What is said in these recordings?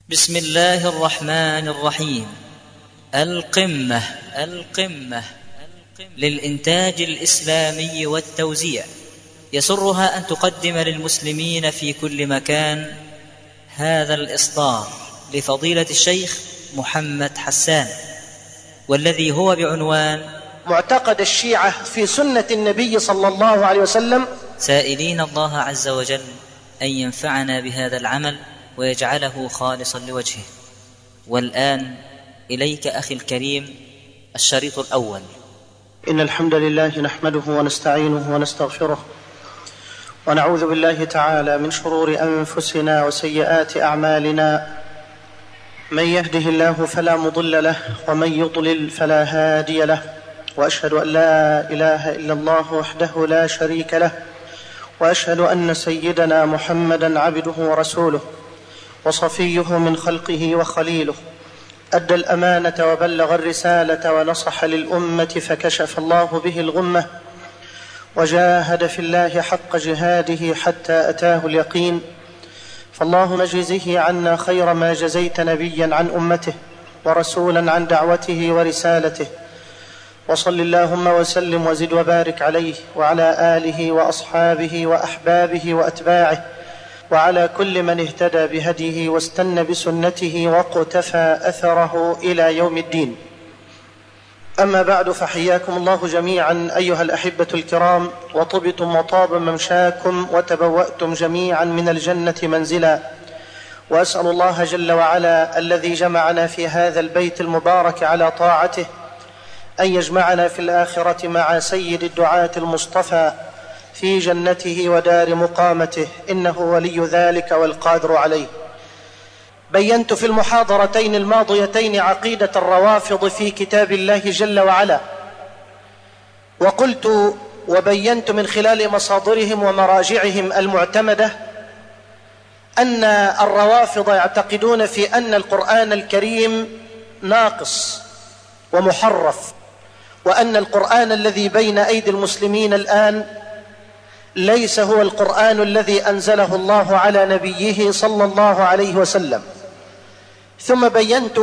بسم الله الرحمن الرحيم. القمة للإنتاج الإسلامي والتوزيع يسرها أن تقدم للمسلمين في كل مكان هذا الإصدار لفضيلة الشيخ محمد حسان، والذي هو بعنوان معتقد الشيعة في سنة النبي صلى الله عليه وسلم، سائلين الله عز وجل أن ينفعنا بهذا العمل ويجعله خالصا لوجهه. والآن إليك أخي الكريم الشريط الأول. إن الحمد لله نحمده ونستعينه ونستغفره، ونعوذ بالله تعالى من شرور أنفسنا وسيئات أعمالنا. من يهده الله فلا مضل له، ومن يضلل فلا هادي له، وأشهد أن لا إله إلا الله وحده لا شريك له، وأشهد أن سيدنا محمدا عبده ورسوله وصفيه من خلقه وخليله، أدى الأمانة وبلغ الرسالة ونصح للأمة فكشف الله به الغمة، وجاهد في الله حق جهاده حتى أتاه اليقين. فاللهم اجزه عنا خير ما جزيت نبيا عن أمته ورسولا عن دعوته ورسالته، وصل اللهم وسلم وزد وبارك عليه وعلى آله وأصحابه وأحبابه وأتباعه، وعلى كل من اهتدى بهديه واستنى بسنته واقتفى أثره إلى يوم الدين. أما بعد، فحياكم الله جميعا أيها الأحبة الكرام، وطبتم وطاب ممشاكم وتبوأتم جميعا من الجنة منزلا. وأسأل الله جل وعلا الذي جمعنا في هذا البيت المبارك على طاعته أن يجمعنا في الآخرة مع سيد الدعاة المصطفى في جنته ودار مقامته، إنه ولي ذلك والقادر عليه. بينت في المحاضرتين الماضيتين عقيدة الروافض في كتاب الله جل وعلا، وقلت وبينت من خلال مصادرهم ومراجعهم المعتمدة أن الروافض يعتقدون في أن القرآن الكريم ناقص ومحرف، وأن القرآن الذي بين أيدي المسلمين الآن ليس هو القرآن الذي أنزله الله على نبيه صلى الله عليه وسلم. ثم بينت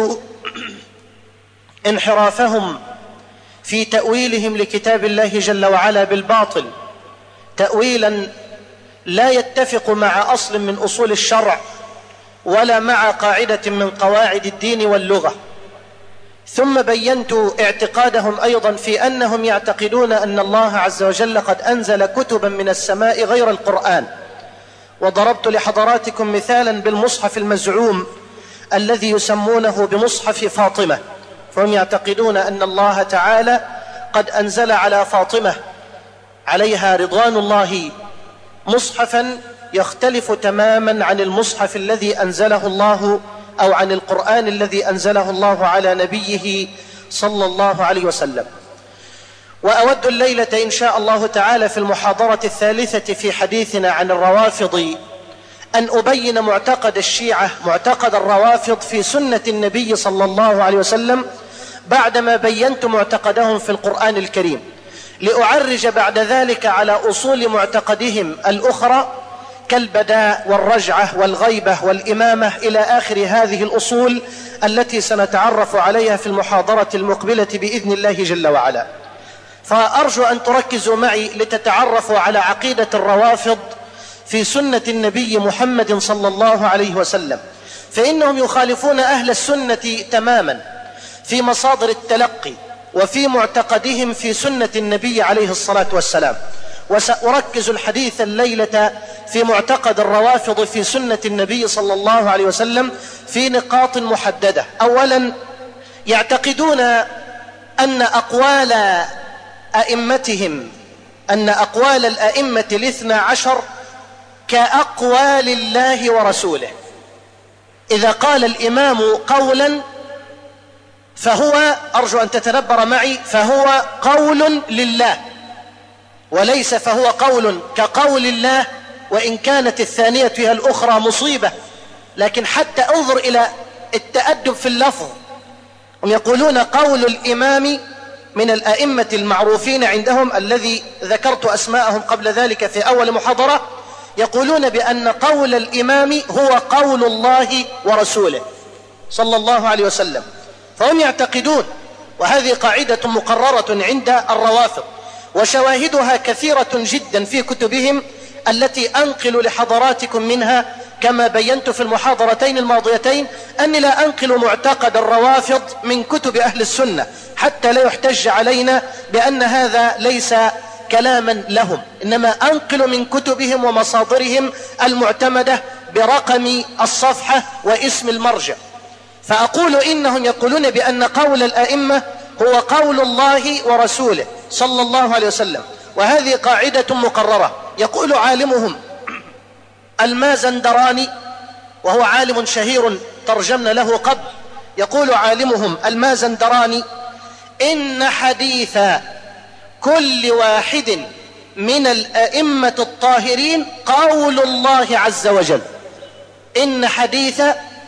انحرافهم في تأويلهم لكتاب الله جل وعلا بالباطل، تأويلا لا يتفق مع أصل من أصول الشرع ولا مع قاعدة من قواعد الدين واللغة. ثم بينت اعتقادهم أيضا في أنهم يعتقدون أن الله عز وجل قد أنزل كتبا من السماء غير القرآن، وضربت لحضراتكم مثالا بالمصحف المزعوم الذي يسمونه بمصحف فاطمة، فهم يعتقدون أن الله تعالى قد أنزل على فاطمة عليها رضوان الله مصحفا يختلف تماما عن المصحف الذي أنزله الله أو عن القرآن الذي أنزله الله على نبيه صلى الله عليه وسلم. وأود الليلة إن شاء الله تعالى في المحاضرة الثالثة في حديثنا عن الروافض أن أبين معتقد الشيعة، معتقد الروافض في سنة النبي صلى الله عليه وسلم، بعدما بينت معتقدهم في القرآن الكريم، لأعرج بعد ذلك على أصول معتقدهم الأخرى كالبداء والرجعة والغيبة والإمامة إلى آخر هذه الأصول التي سنتعرف عليها في المحاضرة المقبلة بإذن الله جل وعلا. فأرجو أن تركزوا معي لتتعرفوا على عقيدة الروافض في سنة النبي محمد صلى الله عليه وسلم، فإنهم يخالفون أهل السنة تماما في مصادر التلقي وفي معتقدهم في سنة النبي عليه الصلاة والسلام. وسأركز الحديث الليلة في معتقد الروافض في سنة النبي صلى الله عليه وسلم في نقاط محددة. أولا، يعتقدون أن أقوال الأئمة الاثنى عشر كأقوال الله ورسوله. إذا قال الإمام قولا فهو، أرجو أن تتدبر معي، فهو قول لله، وليس فهو قول كقول الله، وإن كانت الثانية هي الأخرى مصيبة. لكن حتى انظر إلى التأدب في اللفظ، هم يقولون قول الإمام من الأئمة المعروفين عندهم الذي ذكرت أسماءهم قبل ذلك في أول محاضرة، يقولون بأن قول الإمام هو قول الله ورسوله صلى الله عليه وسلم. فهم يعتقدون، وهذه قاعدة مقررة عند الروافض، وشواهدها كثيرة جدا في كتبهم التي أنقل لحضراتكم منها، كما بينت في المحاضرتين الماضيتين أني لا أنقل معتقد الروافض من كتب أهل السنة حتى لا يحتج علينا بأن هذا ليس كلاما لهم، إنما أنقل من كتبهم ومصادرهم المعتمدة برقم الصفحة واسم المرجع. فأقول إنهم يقولون بأن قول الأئمة هو قول الله ورسوله صلى الله عليه وسلم، وهذه قاعدة مقررة. يقول عالمهم المازندراني، وهو عالم شهير ترجمنا له قبل، يقول عالمهم المازندراني: إن حديث كل واحد من الأئمة الطاهرين قول الله عز وجل. إن حديث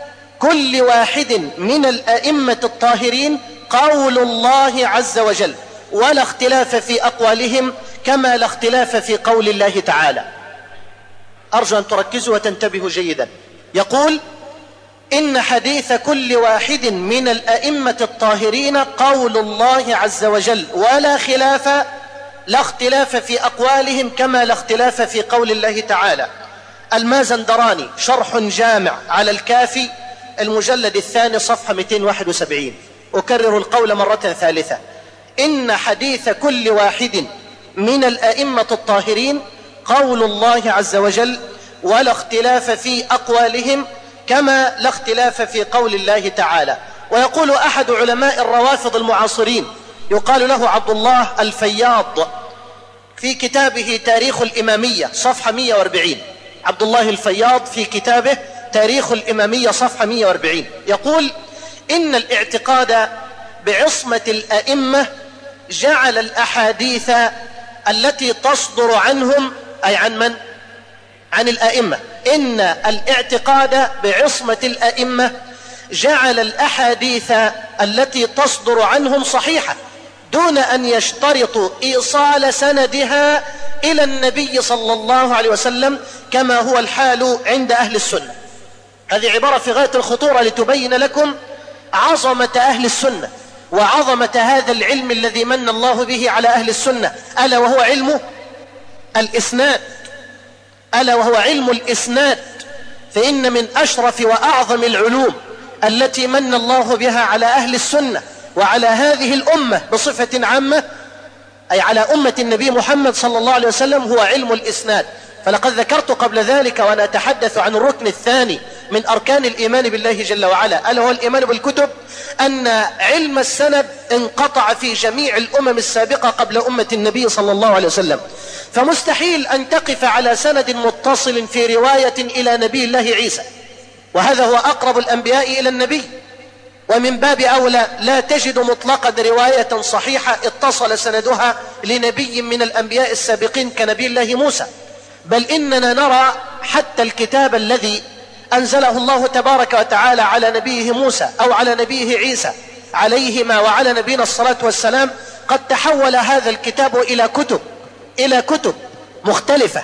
كل واحد من الأئمة الطاهرين قول الله عز وجل، ولا اختلاف في أقوالهم كما لا اختلاف في قول الله تعالى. أرجو أن تركزوا وتنتبهوا جيدا. يقول: إن حديث كل واحد من الأئمة الطاهرين قول الله عز وجل، ولا خلاف، لا اختلاف في أقوالهم كما لا اختلاف في قول الله تعالى. المازندراني، شرح جامع على الكافي، المجلد الثاني، صفحة 271. أكرر القول مرة ثالثة: إن حديث كل واحد من الأئمة الطاهرين قول الله عز وجل، ولا اختلاف في أقوالهم كما لا اختلاف في قول الله تعالى. ويقول أحد علماء الروافض المعاصرين، يقال له عبد الله الفياض، في كتابه تاريخ الإمامية صفحة 140، عبد الله الفياض في كتابه تاريخ الإمامية صفحة 140، يقول: إن الاعتقاد بعصمة الأئمة جعل الأحاديث التي تصدر عنهم، أي عن من؟ عن الأئمة. إن الاعتقاد بعصمة الأئمة جعل الأحاديث التي تصدر عنهم صحيحة دون أن يشترطوا إيصال سندها إلى النبي صلى الله عليه وسلم كما هو الحال عند أهل السنة. هذه عبارة في غاية الخطورة لتبين لكم عظمة أهل السنة وعظمة هذا العلم الذي من الله به على أهل السنة، ألا وهو علم الإسناد. ألا وهو علم الإسناد، فإن من أشرف وأعظم العلوم التي من الله بها على أهل السنة وعلى هذه الأمة بصفة عامة، أي على أمة النبي محمد صلى الله عليه وسلم، هو علم الإسناد. فلقد ذكرت قبل ذلك وأنا أتحدث عن الركن الثاني من أركان الإيمان بالله جل وعلا، ألا هو الإيمان بالكتب، أن علم السند انقطع في جميع الأمم السابقة قبل أمة النبي صلى الله عليه وسلم. فمستحيل أن تقف على سند متصل في رواية إلى نبي الله عيسى، وهذا هو أقرب الأنبياء إلى النبي، ومن باب أولى لا تجد مطلقا رواية صحيحة اتصل سندها لنبي من الأنبياء السابقين كنبي الله موسى. بل إننا نرى حتى الكتاب الذي أنزله الله تبارك وتعالى على نبيه موسى أو على نبيه عيسى عليهما وعلى نبينا الصلاة والسلام، قد تحول هذا الكتاب إلى كتب مختلفة.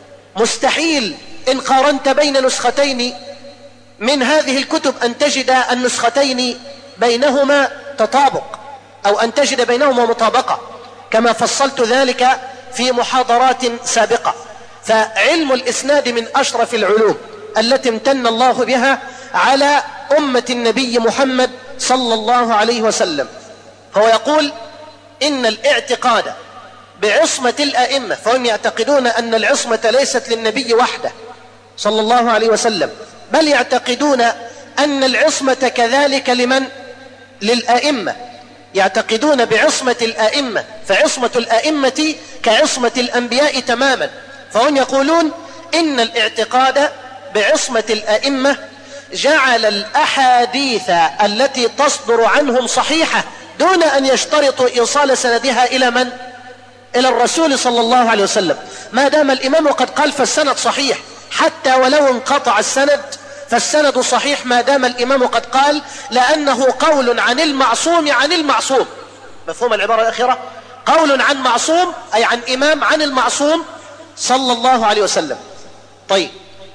مستحيل إن قارنت بين نسختين من هذه الكتب أن تجد النسختين بينهما تطابق أو أن تجد بينهما مطابقة، كما فصلت ذلك في محاضرات سابقة. فعلم الإسناد من أشرف العلوم التي امتن الله بها على أمة النبي محمد صلى الله عليه وسلم. هو يقول: إن الاعتقاد بعصمة الأئمة، فهم يعتقدون أن العصمة ليست للنبي وحده صلى الله عليه وسلم، بل يعتقدون أن العصمة كذلك لمن؟ للأئمة. يعتقدون بعصمة الأئمة، فعصمة الأئمة كعصمة الأنبياء تماما. فهم يقولون إن الاعتقاد بعصمة الأئمة جعل الأحاديث التي تصدر عنهم صحيحة دون أن يشترطوا إيصال سندها إلى من؟ إلى الرسول صلى الله عليه وسلم. ما دام الإمام قد قال فالسند صحيح، حتى ولو انقطع السند فالسند صحيح ما دام الإمام قد قال، لأنه قول عن المعصوم عن المعصوم. مفهوم العبارة الأخيرة؟ قول عن معصوم، أي عن إمام عن المعصوم صلى الله عليه وسلم. طيب،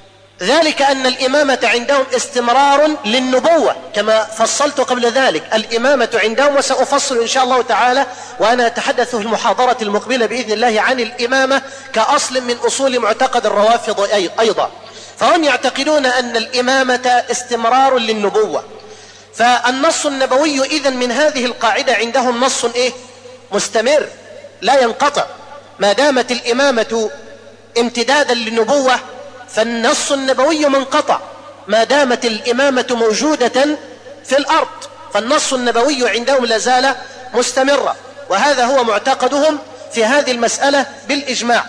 ذلك أن الإمامة عندهم استمرار للنبوة كما فصلت قبل ذلك. الإمامة عندهم، وسأفصل إن شاء الله تعالى وأنا أتحدث في المحاضرة المقبلة بإذن الله عن الإمامة كأصل من أصول معتقد الروافض أيضا. فهم يعتقدون أن الإمامة استمرار للنبوة، فالنص النبوي إذن من هذه القاعدة عندهم نص مستمر لا ينقطع. ما دامت الإمامة امتدادا للنبوة فالنص النبوي منقطع، ما دامت الإمامة موجودة في الأرض فالنص النبوي عندهم لازال مستمرا، وهذا هو معتقدهم في هذه المسألة بالإجماع.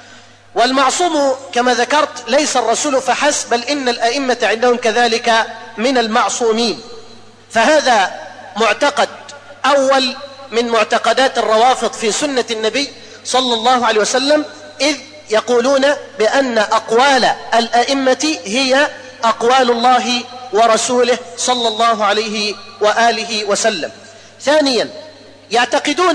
والمعصوم كما ذكرت ليس الرسول فحسب، بل إن الأئمة عندهم كذلك من المعصومين. فهذا معتقد أول من معتقدات الروافض في سنة النبي صلى الله عليه وسلم، إذ يقولون بأن أقوال الأئمة هي أقوال الله ورسوله صلى الله عليه وآله وسلم. ثانيا، يعتقدون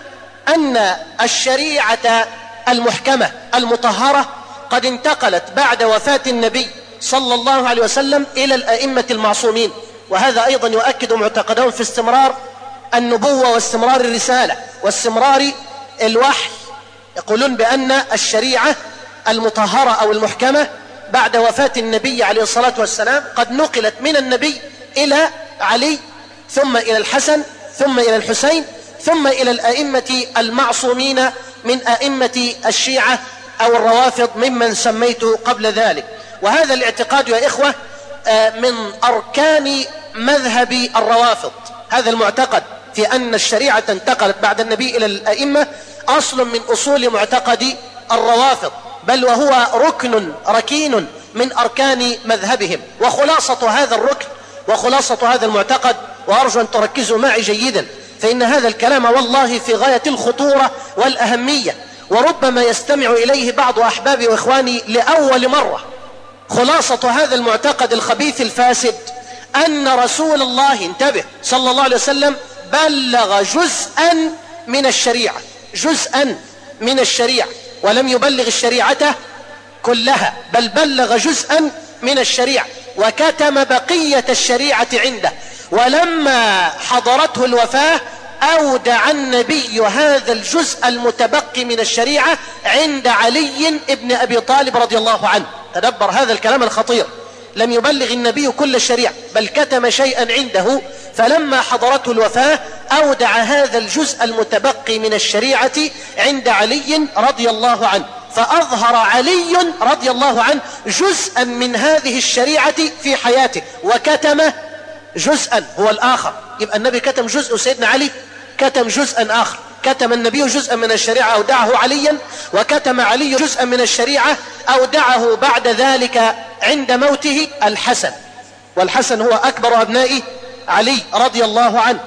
أن الشريعة المحكمة المطهرة قد انتقلت بعد وفاة النبي صلى الله عليه وسلم إلى الأئمة المعصومين، وهذا أيضا يؤكد معتقدهم في استمرار النبوة واستمرار الرسالة واستمرار الوحي. يقولون بأن الشريعة المطهرة أو المحكمة بعد وفاة النبي عليه الصلاة والسلام قد نقلت من النبي إلى علي، ثم إلى الحسن، ثم إلى الحسين، ثم إلى الأئمة المعصومين من أئمة الشيعة أو الروافض ممن سميت قبل ذلك. وهذا الاعتقاد يا إخوة من أركان مذهب الروافض. هذا المعتقد في أن الشريعة انتقلت بعد النبي إلى الأئمة أصل من أصول معتقد الروافض، بل وهو ركن ركين من أركان مذهبهم. وخلاصة هذا الركن وخلاصة هذا المعتقد، وأرجو أن تركزوا معي جيدا، فإن هذا الكلام والله في غاية الخطورة والأهمية، وربما يستمع إليه بعض أحبابي وإخواني لأول مرة. خلاصة هذا المعتقد الخبيث الفاسد أن رسول الله، انتبه، صلى الله عليه وسلم بلغ جزءا من الشريعة، جزءا من الشريعة، ولم يبلغ الشريعة كلها، بل بلغ جزءا من الشريعة وكتم بقية الشريعة عنده. ولما حضرته الوفاة أودع النبي هذا الجزء المتبقي من الشريعة عند علي ابن أبي طالب رضي الله عنه. تدبر هذا الكلام الخطير، لم يبلغ النبي كل الشريعة بل كتم شيئا عنده، فلما حضرته الوفاة أودع هذا الجزء المتبقي من الشريعة عند علي رضي الله عنه، فأظهر علي رضي الله عنه جزءا من هذه الشريعة في حياته وكتم جزءا هو الآخر. يبقى النبي كتم جزء وسيدنا علي كتم جزءا آخر. كتم النبي جزءا من الشريعة أودعه عليا، وكتم علي جزءا من الشريعة أودعه بعد ذلك عند موته الحسن، والحسن هو أكبر أبناء علي رضي الله عنه.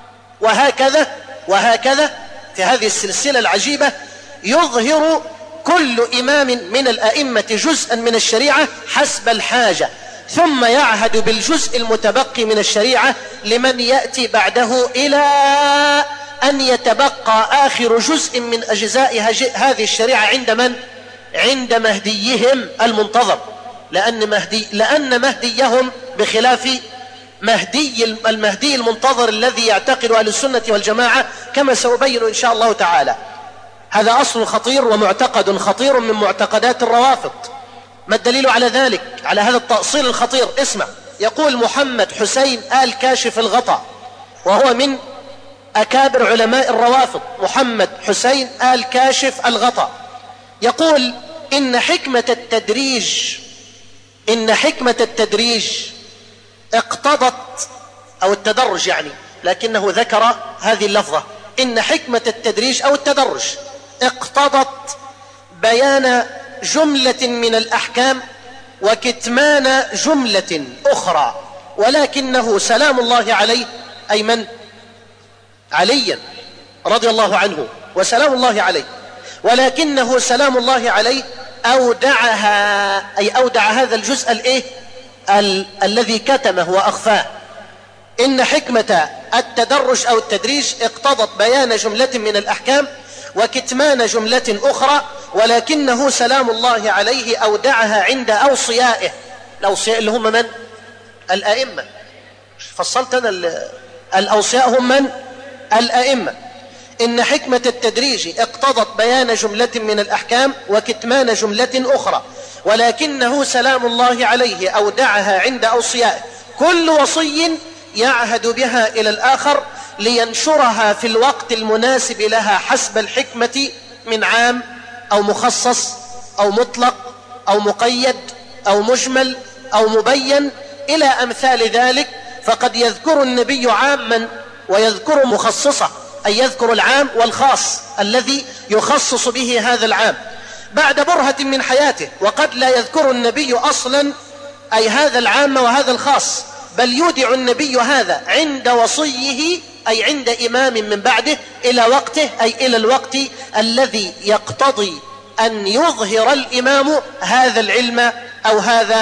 وهكذا في هذه السلسلة العجيبة يظهر كل إمام من الأئمة جزءا من الشريعة حسب الحاجة، ثم يعهد بالجزء المتبقي من الشريعة لمن يأتي بعده إلى أن يتبقى آخر جزء من أجزاء هذه الشريعة عند من؟ عند مهديهم المنتظر، لأن مهديهم بخلاف المهدي المنتظر الذي يعتقد أهل السنة والجماعة كما سأبين إن شاء الله تعالى. هذا أصل خطير ومعتقد خطير من معتقدات الروافض. ما الدليل على ذلك، على هذا التأصيل الخطير؟ اسمع، يقول محمد حسين آل كاشف الغطاء، وهو من أكابر علماء الروافض، محمد حسين آل كاشف الغطاء، يقول إن حكمة التدريج اقتضت، أو التدرج يعني، لكنه ذكر هذه اللفظة، إن حكمة التدريج أو التدرج اقتضت بيان جملة من الأحكام وكتمان جملة أخرى، ولكنه سلام الله عليه، أي من؟ عليا رضي الله عنه وسلام الله عليه، ولكنه سلام الله عليه أودعها، أي أودع هذا الجزء الذي كتمه وأخفاه. إن حكمة التدرج أو التدريج اقتضت بيان جملة من الأحكام وكتمان جملة أخرى، ولكنه سلام الله عليه أودعها عند أوصيائه. الأوصياء اللي هم من؟ الأئمة. فصلت أنا الأوصياء هم من؟ الأئمة. إن حكمة التدريج اقتضت بيان جملة من الأحكام وكتمان جملة أخرى، ولكنه سلام الله عليه أودعها عند أوصيائه، كل وصي يعهد بها إلى الآخر لينشرها في الوقت المناسب لها حسب الحكمة من عام أو مخصص أو مطلق أو مقيد أو مجمل أو مبين إلى أمثال ذلك. فقد يذكر النبي عاما ويذكر مخصصة، أي يذكر العام والخاص الذي يخصص به هذا العام بعد برهة من حياته، وقد لا يذكر النبي أصلا أي هذا العام وهذا الخاص، بل يودع النبي هذا عند وصيه أي عند إمام من بعده إلى وقته، أي إلى الوقت الذي يقتضي أن يظهر الإمام هذا العلم أو هذا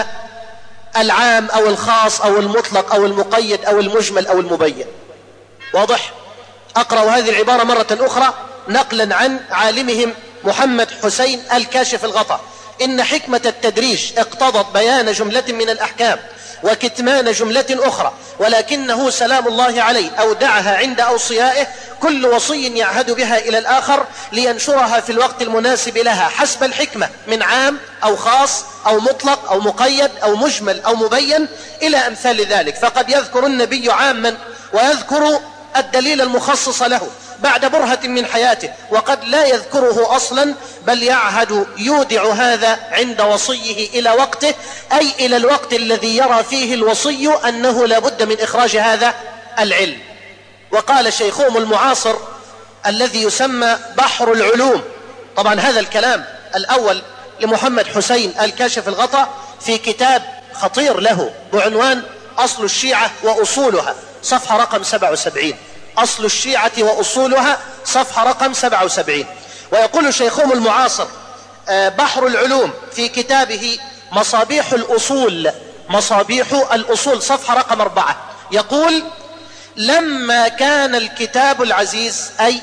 العام أو الخاص أو المطلق أو المقيد أو المجمل أو المبين. واضح؟ أقرأ هذه العبارة مرة أخرى نقلا عن عالمهم محمد حسين الكاشف الغطاء: إن حكمة التدريج اقتضت بيان جملة من الأحكام وكتمان جملة أخرى، ولكنه سلام الله عليه أودعها عند أوصيائه، كل وصي يعهد بها إلى الآخر لينشرها في الوقت المناسب لها حسب الحكمة من عام أو خاص أو مطلق أو مقيد أو مجمل أو مبين إلى أمثال ذلك. فقد يذكر النبي عاما ويذكر الدليل المخصص له بعد برهة من حياته، وقد لا يذكره أصلا، بل يعهد يودع هذا عند وصيه إلى وقته، أي إلى الوقت الذي يرى فيه الوصي أنه لا بد من إخراج هذا العلم. وقال شيخهم المعاصر الذي يسمى بحر العلوم، طبعا هذا الكلام الأول لمحمد حسين الكاشف الغطاء في كتاب خطير له بعنوان أصل الشيعة وأصولها، صفحة رقم 77. أصل الشيعة وأصولها، صفحة رقم 77. ويقول شيخهم المعاصر بحر العلوم في كتابه مصابيح الأصول، مصابيح الأصول، صفحة رقم 4، يقول: لما كان الكتاب العزيز أي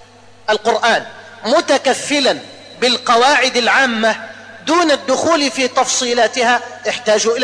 القرآن متكفلا بالقواعد العامة دون الدخول في تفصيلاتها، احتاجوا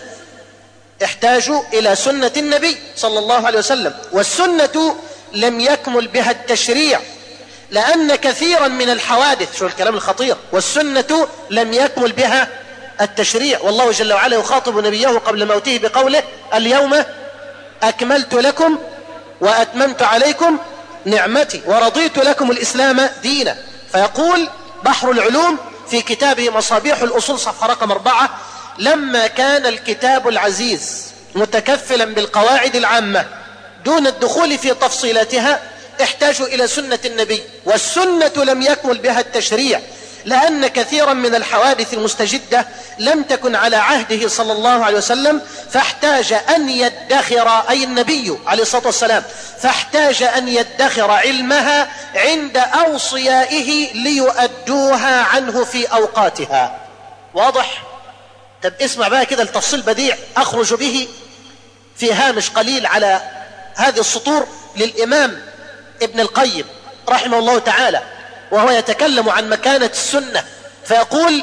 إلى سنة النبي صلى الله عليه وسلم، والسنة لم يكمل بها التشريع لأن كثيرا من الحوادث، شو الكلام الخطير، والسنة لم يكمل بها التشريع. والله جل وعلا يخاطب نبيه قبل موته بقوله: اليوم أكملت لكم وأتممت عليكم نعمتي ورضيت لكم الإسلام دينا. فيقول بحر العلوم في كتابه مصابيح الأصول، صفحة رقم 4: لما كان الكتاب العزيز متكفلا بالقواعد العامة دون الدخول في تفصيلاتها، احتاجوا إلى سنة النبي، والسنة لم يكمل بها التشريع لأن كثيرا من الحوادث المستجدة لم تكن على عهده صلى الله عليه وسلم، فاحتاج أن يدخر، أي النبي عليه الصلاة والسلام، فاحتاج أن يدخر علمها عند أوصيائه ليؤدوها عنه في أوقاتها. واضح؟ طب اسمع بقى كده التفصيل بديع أخرج به في هامش قليل على هذه السطور للإمام ابن القيم رحمه الله تعالى، وهو يتكلم عن مكانة السنة، فيقول: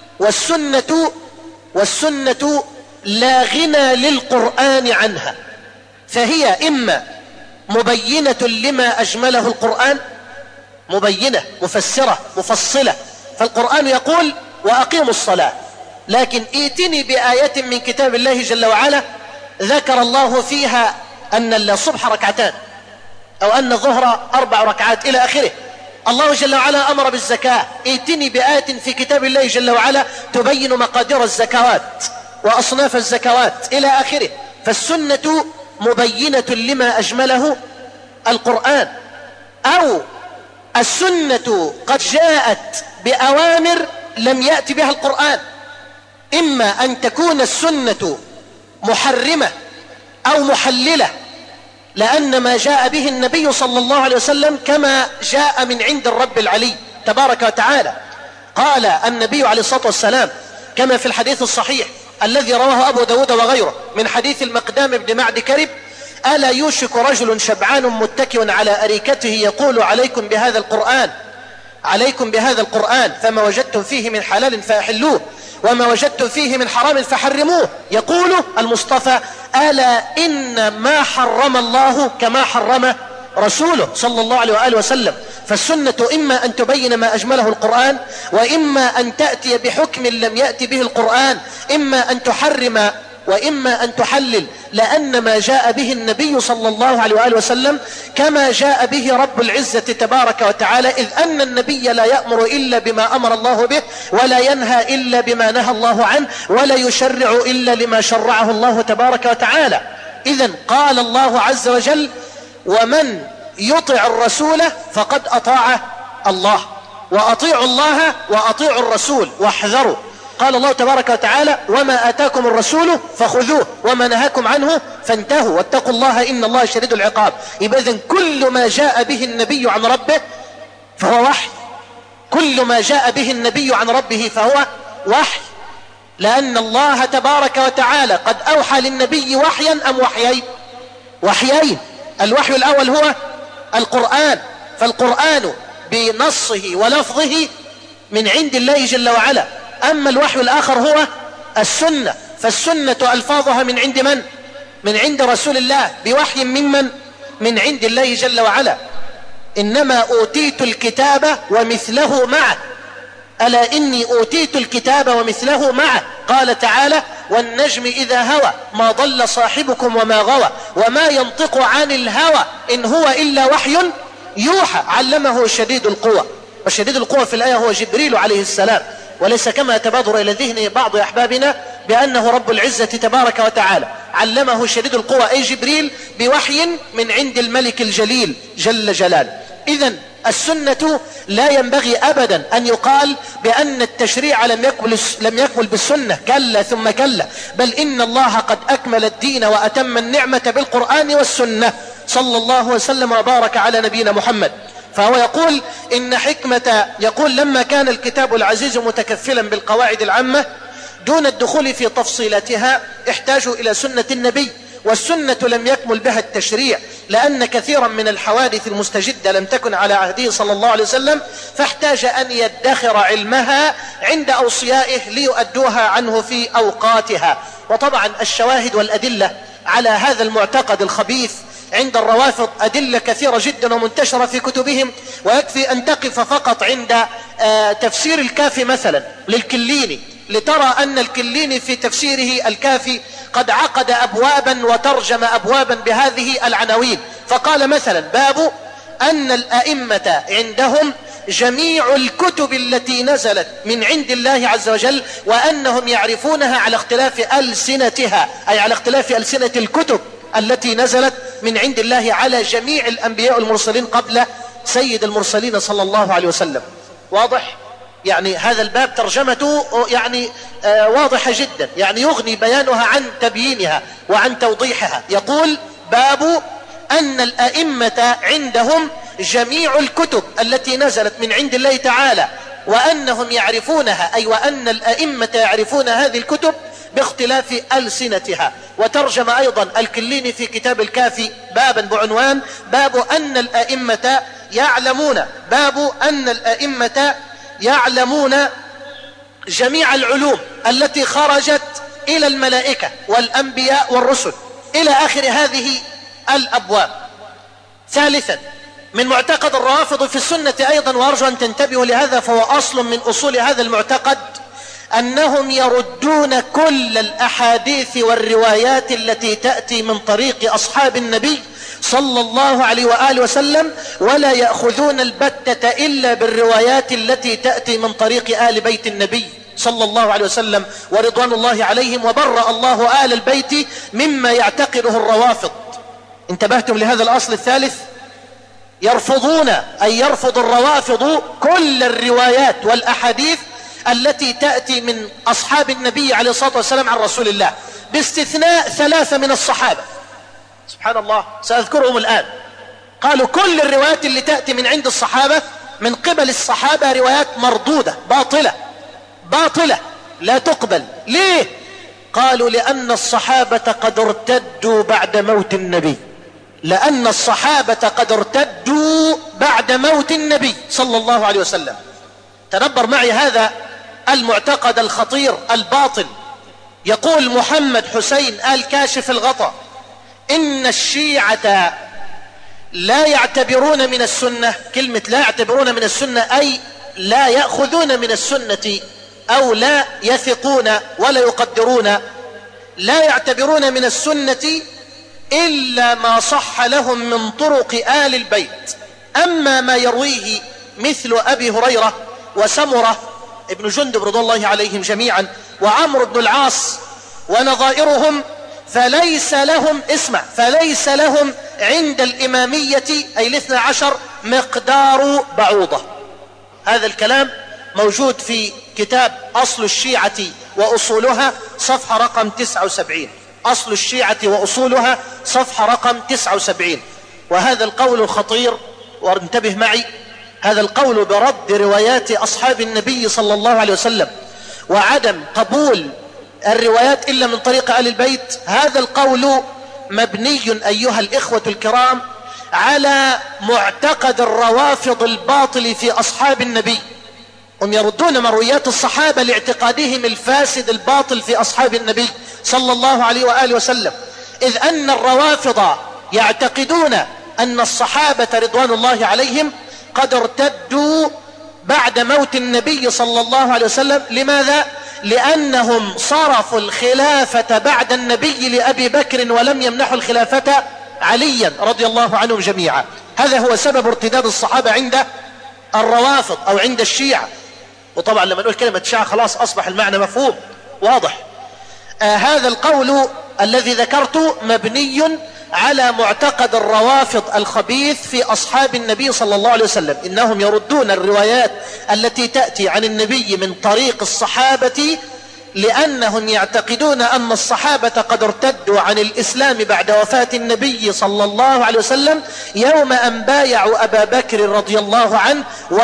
والسنة لا غنى للقرآن عنها، فهي إما مبينة لما أجمله القرآن، مبينة مفسرة مفصلة، فالقرآن يقول: وأقيموا الصلاة، لكن ائتني بآية من كتاب الله جل وعلا ذكر الله فيها أن الصبح ركعتان أو أن الظهر 4 ركعات إلى آخره. الله جل وعلا أمر بالزكاة، ائتني بآية في كتاب الله جل وعلا تبين مقادير الزكوات وأصناف الزكوات إلى آخره. فالسنة مبينة لما أجمله القرآن، أو السنة قد جاءت بأوامر لم يأتي بها القرآن، إما أن تكون السنة محرمة أو محللة، لأن ما جاء به النبي صلى الله عليه وسلم كما جاء من عند الرب العلي تبارك وتعالى. قال النبي عليه الصلاة والسلام كما في الحديث الصحيح الذي رواه أبو داود وغيره من حديث المقدام بن معد كرب: ألا يوشك رجل شبعان متكئ على أريكته يقول عليكم بهذا القرآن عليكم بهذا القرآن، فما وجدتم فيه من حلال فأحلوه وما وجدتم فيه من حرام فحرموه. يقول المصطفى: ألا إن ما حرم الله كما حرم رسوله صلى الله عليه وآله وسلم. فالسنة إما أن تبين ما أجمله القرآن، وإما أن تأتي بحكم لم يأتي به القرآن، إما أن تحرم وإما أن تحلل، لأن ما جاء به النبي صلى الله عليه وآله وسلم كما جاء به رب العزة تبارك وتعالى، إذ أن النبي لا يأمر إلا بما أمر الله به، ولا ينهى إلا بما نهى الله عنه، ولا يشرع إلا لما شرعه الله تبارك وتعالى. إذن قال الله عز وجل: ومن يطع الرسول فقد أطاع الله، وأطيعوا الله وأطيعوا الرسول واحذروا. قال الله تبارك وتعالى: وما آتاكم الرسول فخذوه وما نهاكم عنه فانتهوا واتقوا الله إن الله شديد العقاب. يبقى إذن كل ما جاء به النبي عن ربه فهو وحي، كل ما جاء به النبي عن ربه فهو وحي، لأن الله تبارك وتعالى قد أوحى للنبي وحيا أم وحيين؟ وحيين. الوحي الأول هو القرآن، فالقرآن بنصه ولفظه من عند الله جل وعلا. أما الوحي الآخر هو السنة، فالسنة ألفاظها من عند من؟ من عند رسول الله بوحي ممن؟ من عند الله جل وعلا. إنما أوتيت الكتاب ومثله معه، ألا إني أوتيت الكتاب ومثله معه. قال تعالى: والنجم إذا هوى ما ضل صاحبكم وما غوى وما ينطق عن الهوى إن هو إلا وحي يوحى علمه شديد القوى. وشديد القوى في الآية هو جبريل عليه السلام، وليس كما تبادر إلى ذهن بعض أحبابنا بأنه رب العزة تبارك وتعالى. علمه شديد القوى أي جبريل بوحي من عند الملك الجليل جل جلاله. إذن السنة لا ينبغي أبدا أن يقال بأن التشريع لم يكمل بالسنة، كلا ثم كلا، بل إن الله قد أكمل الدين وأتم النعمة بالقرآن والسنة صلى الله وسلم وبارك على نبينا محمد. فهو يقول إن حكمة، يقول: لما كان الكتاب العزيز متكفلا بالقواعد العامة دون الدخول في تفصيلاتها احتاجوا إلى سنة النبي، والسنة لم يكمل بها التشريع، لأن كثيرا من الحوادث المستجدة لم تكن على عهده صلى الله عليه وسلم، فاحتاج أن يدخر علمها عند أوصيائه ليؤدوها عنه في أوقاتها. وطبعا الشواهد والأدلة على هذا المعتقد الخبيث عند الروافض أدلة كثيرة جدا ومنتشرة في كتبهم، ويكفي أن تقف فقط عند تفسير الكافي مثلا للكليني لترى أن الكليني في تفسيره الكافي قد عقد أبوابا وترجم أبوابا بهذه العناوين. فقال مثلا: باب أن الأئمة عندهم جميع الكتب التي نزلت من عند الله عز وجل، وأنهم يعرفونها على اختلاف ألسنتها، أي على اختلاف ألسنة الكتب التي نزلت من عند الله على جميع الأنبياء المرسلين قبل سيد المرسلين صلى الله عليه وسلم. واضح؟ يعني هذا الباب ترجمته يعني واضحة جدا، يعني يغني بيانها عن تبيينها وعن توضيحها. يقول: باب أن الأئمة عندهم جميع الكتب التي نزلت من عند الله تعالى، وأنهم يعرفونها، أي وأن الأئمة يعرفون هذه الكتب باختلاف ألسنتها. وترجم أيضا الكليني في كتاب الكافي بابا بعنوان: باب أن الأئمة يعلمون، باب أن الأئمة يعلمون جميع العلوم التي خرجت إلى الملائكة والأنبياء والرسل إلى آخر هذه الأبواب. ثالثا، من معتقد الروافض في السنة أيضا، وأرجو أن تنتبهوا لهذا فهو أصل من أصول هذا المعتقد، أنهم يردون كل الأحاديث والروايات التي تأتي من طريق أصحاب النبي صلى الله عليه وآله وسلم، ولا يأخذون البتة إلا بالروايات التي تأتي من طريق آل بيت النبي صلى الله عليه وسلم ورضوان الله عليهم، وبرأ الله آل البيت مما يعتقده الروافض. انتبهتم لهذا الأصل الثالث؟ يرفضون، أي يرفض الروافض كل الروايات والأحاديث التي تأتي من أصحاب النبي عليه الصلاة والسلام عن رسول الله، باستثناء 3 من الصحابة. سبحان الله، سأذكرهم الآن. قالوا كل الروايات اللي تأتي من عند الصحابة من قبل الصحابة روايات مردودة باطلة لا تقبل. ليه؟ قالوا لأن الصحابة قد ارتدوا بعد موت النبي، لأن الصحابة قد ارتدوا بعد موت النبي صلى الله عليه وسلم. تدبر معي هذا المعتقد الخطير الباطل. يقول محمد حسين آل كاشف الغطاء إن الشيعة لا يعتبرون من السنة. كلمة لا يعتبرون من السنة أي لا يأخذون من السنة أو لا يثقون ولا يقدرون. لا يعتبرون من السنة إلا ما صح لهم من طرق آل البيت. أما ما يرويه مثل أبي هريرة وسمرة ابن جندب رضي الله عليهم جميعا وعمرو بن العاص ونظائرهم فليس لهم، اسمع، فليس لهم عند الإمامية أي الاثنى عشر مقدار بعوضة. هذا الكلام موجود في كتاب أصل الشيعة وأصولها صفحة رقم 79. أصل الشيعة وأصولها صفحة رقم 79. وهذا القول الخطير، وانتبه معي، هذا القول برد روايات أصحاب النبي صلى الله عليه وسلم وعدم قبول الروايات إلا من طريق آل البيت. هذا القول مبني أيها الإخوة الكرام على معتقد الروافض الباطل في أصحاب النبي. هم يردون مرويات الصحابة لاعتقادهم الفاسد الباطل في أصحاب النبي صلى الله عليه وآله وسلم، إذ أن الروافض يعتقدون أن الصحابة رضوان الله عليهم قد ارتدوا بعد موت النبي صلى الله عليه وسلم. لماذا؟ لأنهم صرفوا الخلافة بعد النبي لأبي بكر ولم يمنحوا الخلافة عليا رضي الله عنهم جميعا. هذا هو سبب ارتداد الصحابة عند الروافض أو عند الشيعة. وطبعا لما نقول كلمة شيعة خلاص أصبح المعنى مفهوم واضح. هذا القول الذي ذكرته مبني على معتقد الروافض الخبيث في أصحاب النبي صلى الله عليه وسلم. إنهم يردون الروايات التي تأتي عن النبي من طريق الصحابة لأنهم يعتقدون أن الصحابة قد ارتدوا عن الإسلام بعد وفاة النبي صلى الله عليه وسلم يوم أن بايعوا أبا بكر رضي الله عنه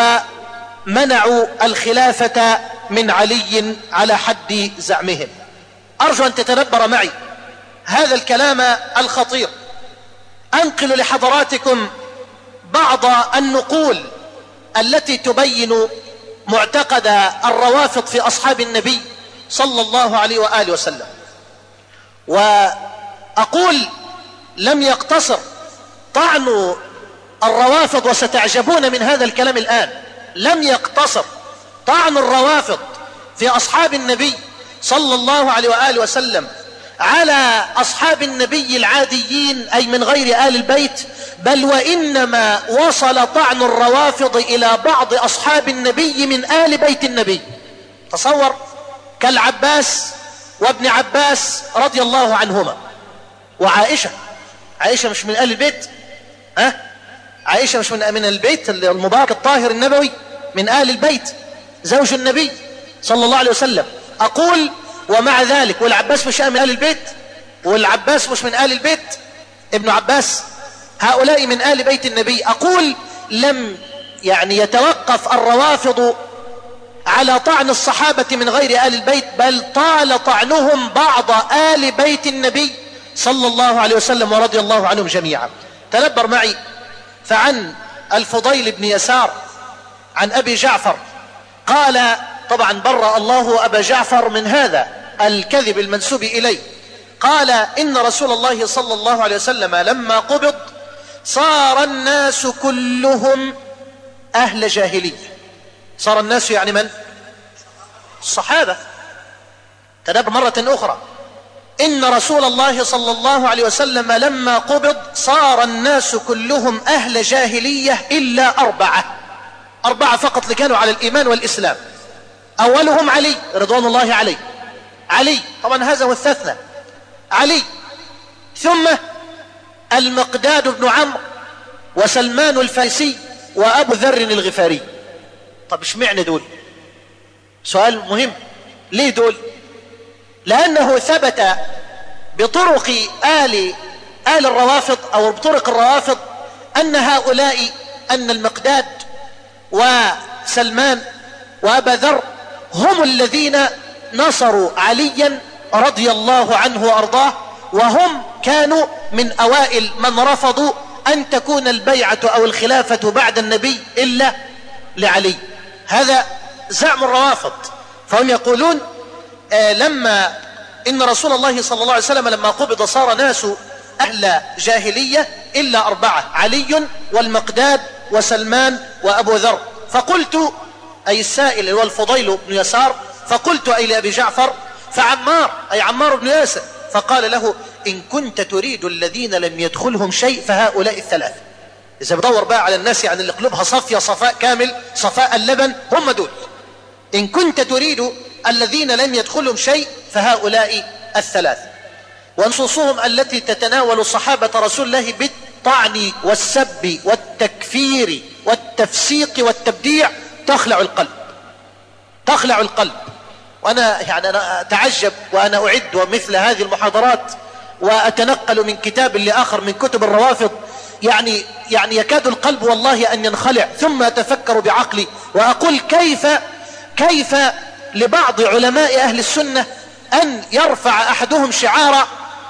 ومنعوا الخلافة من علي على حد زعمهم. أرجو أن تتدبر معي هذا الكلام الخطير. أنقل لحضراتكم بعض النقول التي تبين معتقد الروافض في أصحاب النبي صلى الله عليه وآله وسلم. وأقول لم يقتصر طعن الروافض، وستعجبون من هذا الكلام الآن، لم يقتصر طعن الروافض في أصحاب النبي صلى الله عليه وآله وسلم على أصحاب النبي العاديين أي من غير آل البيت، بل وإنما وصل طعن الروافض إلى بعض أصحاب النبي من آل بيت النبي. تصور، كالعباس وابن عباس رضي الله عنهما، وعائشة. عائشة مش من آل البيت؟ عائشة مش من البيت المبارك الطاهر النبوي، من آل البيت، زوج النبي صلى الله عليه وسلم. أقول ومع ذلك والعباس مش من آل البيت، والعباس مش من آل البيت، ابن عباس، هؤلاء من آل بيت النبي. أقول لم يتوقف الروافض على طعن الصحابة من غير آل البيت، بل طال طعنهم بعض آل بيت النبي صلى الله عليه وسلم ورضي الله عنهم جميعا. تدبر معي، فعن الفضيل بن يسار عن أبي جعفر قال، طبعا برأ الله أبا جعفر من هذا الكذب المنسوب إليه، قال إن رسول الله صلى الله عليه وسلم لما قبض صار الناس كلهم أهل جاهلية. صار الناس يعني من؟ الصحابة. تدبر مرة أخرى، إن رسول الله صلى الله عليه وسلم لما قبض صار الناس كلهم أهل جاهلية إلا أربعة فقط اللي كانوا على الإيمان والإسلام. أولهم علي رضوان الله عليه، علي طبعا هذا هو الثثنى، علي، ثم المقداد بن عمرو وسلمان الفارسي وأبو ذر الغفاري. طب اشمعنى دول؟ سؤال مهم، ليه دول؟ لأنه ثبت بطرق آل الروافض أو بطرق الروافض أن هؤلاء، أن المقداد وسلمان وأبا ذر هم الذين نصروا عليا رضي الله عنه وأرضاه، وهم كانوا من أوائل من رفضوا أن تكون البيعة أو الخلافة بعد النبي إلا لعلي. هذا زعم الروافض. فهم يقولون لما إن رسول الله صلى الله عليه وسلم لما قبض صار ناس أهل جاهلية إلا 4، علي والمقداد وسلمان وأبو ذر. فقلت، أي السائل والفضيل بن يسار، فقلت أي لأبي جعفر، فعمار أي عمار بن ياسر، فقال له إن كنت تريد الذين لم يدخلهم شيء فهؤلاء الثلاثة. إذا بدور بقى على الناس يعني اللي قلوبها صافية صفاء كامل صفاء اللبن، هم دول. إن كنت تريد الذين لم يدخلهم شيء فهؤلاء الثلاثة. ونصوصهم التي تتناول صحابة رسول الله بالطعن والسب والتكفير والتفسيق والتبديع تخلع القلب، تخلع القلب. وأنا يعني أنا أتعجب وأنا أعد مثل هذه المحاضرات وأتنقل من كتاب لآخر من كتب الروافض، يعني يكاد القلب والله أن ينخلع، ثم أتفكر بعقلي وأقول كيف لبعض علماء أهل السنة أن يرفع أحدهم شعار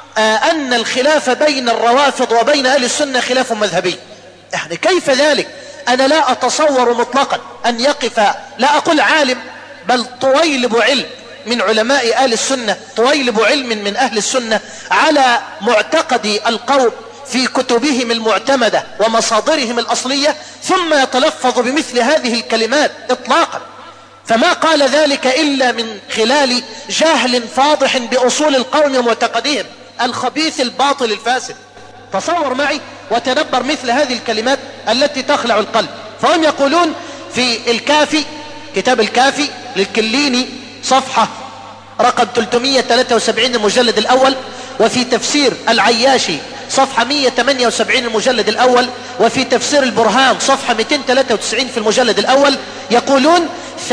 أن الخلاف بين الروافض وبين أهل السنة خلاف مذهبي. يعني كيف ذلك؟ أنا لا أتصور مطلقا أن يقف، لا أقول عالم، بل طويلب علم من علماء أهل السنة، طويلب علم من أهل السنة على معتقد القوم في كتبهم المعتمدة ومصادرهم الأصلية، ثم يتلفظ بمثل هذه الكلمات إطلاقا. فما قال ذلك إلا من خلال جهل فاضح بأصول القوم ومعتقدهم الخبيث الباطل الفاسد. تصور معي وتدبر مثل هذه الكلمات التي تخلع القلب. فهم يقولون في الكافي، كتاب الكافي للكليني، صفحة رقم 373 المجلد الأول، وفي تفسير العياشي صفحة 178 المجلد الأول، وفي تفسير البرهان صفحة 293 في المجلد الأول، يقولون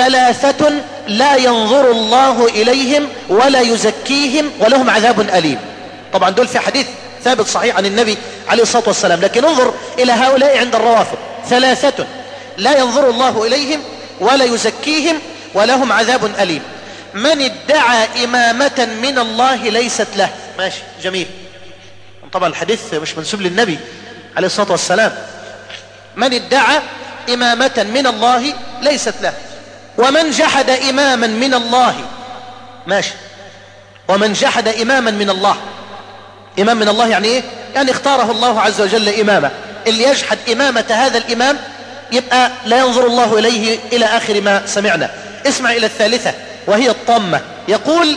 3 لا ينظر الله إليهم ولا يزكيهم ولهم عذاب أليم. طبعا دول في حديث ثابت صحيح عن النبي عليه الصلاة والسلام، لكن انظر إلى هؤلاء عند الروافض: 3 لا ينظر الله إليهم ولا يزكيهم ولهم عذاب أليم. من ادعى إمامة من الله ليست له. ماشي جميل، طبعا الحديث مش منسوب للنبي عليه الصلاة والسلام. من ادعى إمامة من الله ليست له. ومن جحد إماما من الله، ماشي، ومن جحد إماما من الله. إمام من الله يعني إيه؟ يعني اختاره الله عز وجل إماما. اللي يجحد إمامة هذا الإمام يبقى لا ينظر الله إليه، إلى آخر ما سمعنا. اسمع إلى الثالثة وهي الطامة. يقول: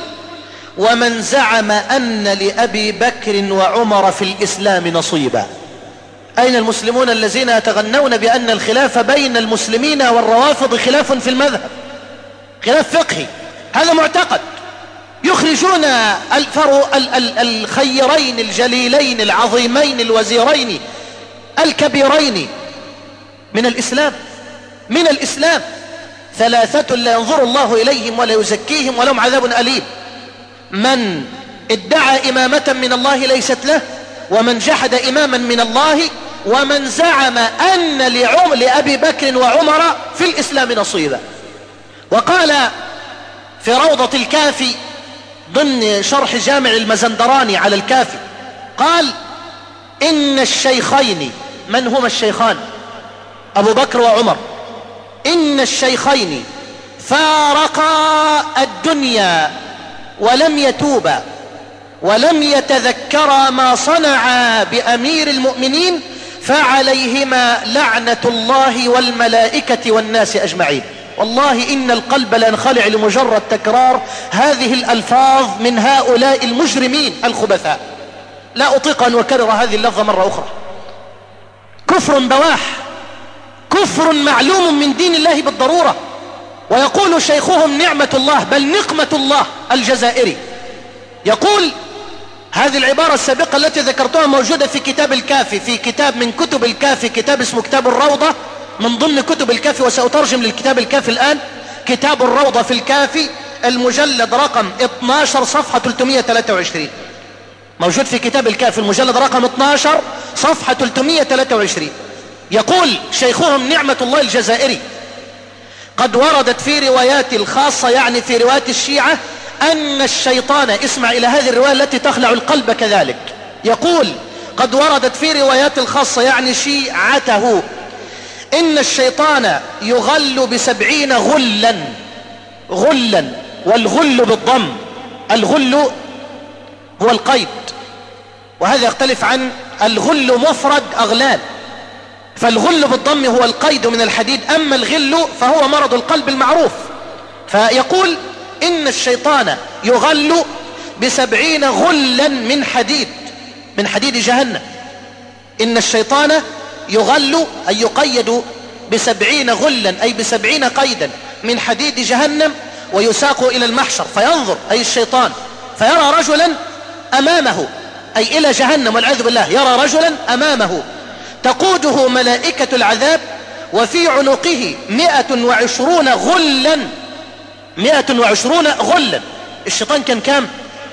ومن زعم أن لأبي بكر وعمر في الإسلام نصيبا. أين المسلمون الذين يتغنون بأن الخلاف بين المسلمين والروافض خلاف في المذهب، خلاف فقهي؟ هذا معتقد. يخرجون الخيرين الجليلين العظيمين الوزيرين الكبيرين من الإسلام، من الإسلام. 3 لا ينظر الله إليهم ولا يزكيهم ولهم عذاب أليم: من ادعى إمامة من الله ليست له، ومن جحد إماما من الله، ومن زعم أن لأبي بكر وعمر في الإسلام نصيبا. وقال في روضة الكافي ضمن شرح جامع المزندراني على الكافي، قال: إن الشيخين، من هما الشيخان؟ أبو بكر وعمر. إن الشيخين فارقا الدنيا ولم يتوبا ولم يتذكرا ما صنعا بأمير المؤمنين، فعليهما لعنة الله والملائكة والناس أجمعين. والله إن القلب لا ينخلع لمجرد تكرار هذه الألفاظ من هؤلاء المجرمين الخبثاء. لا أطيق أن أكرر هذه اللفظة مرة أخرى. كفر بواح، كفر معلوم من دين الله بالضرورة. ويقول شيخهم نعمة الله، بل نقمة الله الجزائري، يقول هذه العبارة السابقة التي ذكرتها موجودة في كتاب الكافي، في كتاب من كتب الكافي، كتاب اسمه كتاب الروضة من ضمن كتب الكافي، وسأترجم للكتاب الكافي الآن. كتاب الروضة في الكافي المجلد رقم 12 صفحة 323، موجود في كتاب الكافي المجلد رقم 12 صفحة 323. يقول شيخهم نعمة الله الجزائري: قد وردت في روايات الخاصة، يعني في روايات الشيعة، أن الشيطان، اسمع إلى هذه الرواية التي تخلع القلب كذلك، يقول: قد وردت في روايات الخاصة يعني شيعته. إن الشيطان يغل ب70 غلا، غلا، والغل بالضم، الغل هو القيد، وهذا يختلف عن الغل مفرد أغلال، فالغل بالضم هو القيد من الحديد، أما الغل فهو مرض القلب المعروف. فيقول إن الشيطان يغل ب70 غلا من حديد، من حديد جهنم. إن الشيطان يغل أي يقيد ب70 غلا أي ب70 قيدا من حديد جهنم، ويساق إلى المحشر فينظر أي الشيطان فيرى رجلا أمامه، أي إلى جهنم والعياذ بالله، يرى رجلا أمامه تقوده ملائكة العذاب وفي عنقه 120 غلا، 120 غلا. الشيطان كان كام؟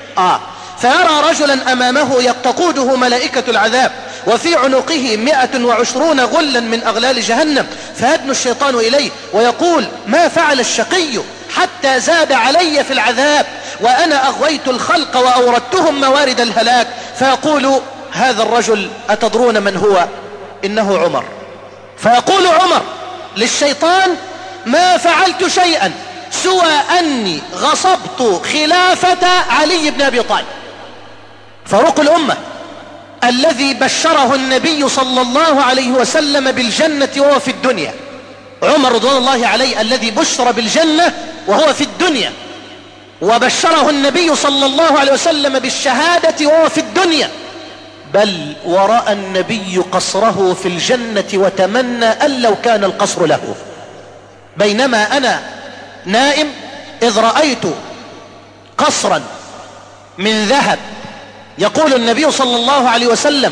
فيرى رجلا أمامه تقوده ملائكة العذاب وفي عنقه 120 غلا من أغلال جهنم، فيدنو الشيطان إليه ويقول ما فعل الشقي حتى زاد علي في العذاب وأنا أغويت الخلق وأوردتهم موارد الهلاك. فيقول هذا الرجل أتدرون من هو؟ إنه عمر. فيقول عمر للشيطان ما فعلت شيئا سوى أني غصبت خلافة علي بن أبي طالب، فاروق الأمة الذي بشره النبي صلى الله عليه وسلم بالجنة وهو في الدنيا. عمر رضوان الله عليه الذي بشر بالجنة وهو في الدنيا، وبشره النبي صلى الله عليه وسلم بالشهادة وهو في الدنيا، بل ورأى النبي قصره في الجنة وتمنى أن لو كان القصر له. بينما أنا نائم إذ رأيت قصرا من ذهب، يقول النبي صلى الله عليه وسلم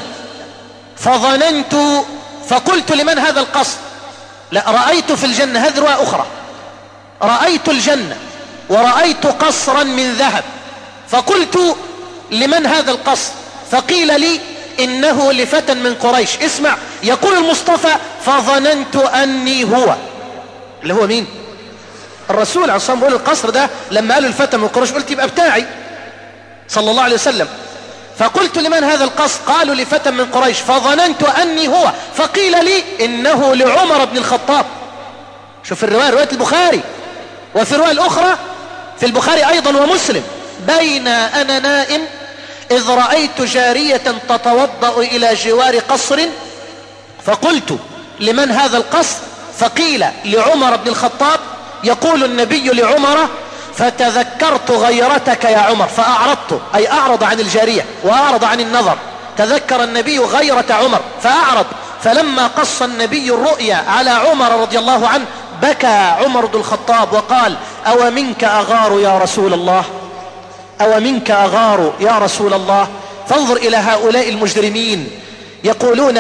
فظننت فقلت لمن هذا القصر؟ لا، رأيت في الجنة، هذه رواية أخرى، رأيت الجنة ورأيت قصرا من ذهب، فقلت لمن هذا القصر؟ فقيل لي إنه لفتى من قريش. اسمع، يقول المصطفى فظننت أني هو، اللي هو مين؟ الرسول عليه الصلاة والسلام. القصر ده لما قالوا الفتى من قريش قلت يبقى بتاعي صلى الله عليه وسلم. فقلت لمن هذا القصر؟ قالوا لفتى من قريش، فظننت أني هو، فقيل لي إنه لعمر بن الخطاب. شوف الرواية، رواية البخاري، وفي الرواية الأخرى في البخاري أيضا ومسلم، بين أنا نائم إذ رأيت جارية تتوضأ إلى جوار قصر، فقلت لمن هذا القصر؟ فقيل لعمر بن الخطاب. يقول النبي لعمر فتذكرت غيرتك يا عمر فأعرضت، أي أعرض عن الجارية وأعرض عن النظر. تذكر النبي غيرة عمر فأعرض، فلما قص النبي الرؤيا على عمر رضي الله عنه بكى عمر بن الخطاب وقال أو منك أغار يا رسول الله، أو منك أغار يا رسول الله. فانظر إلى هؤلاء المجرمين يقولون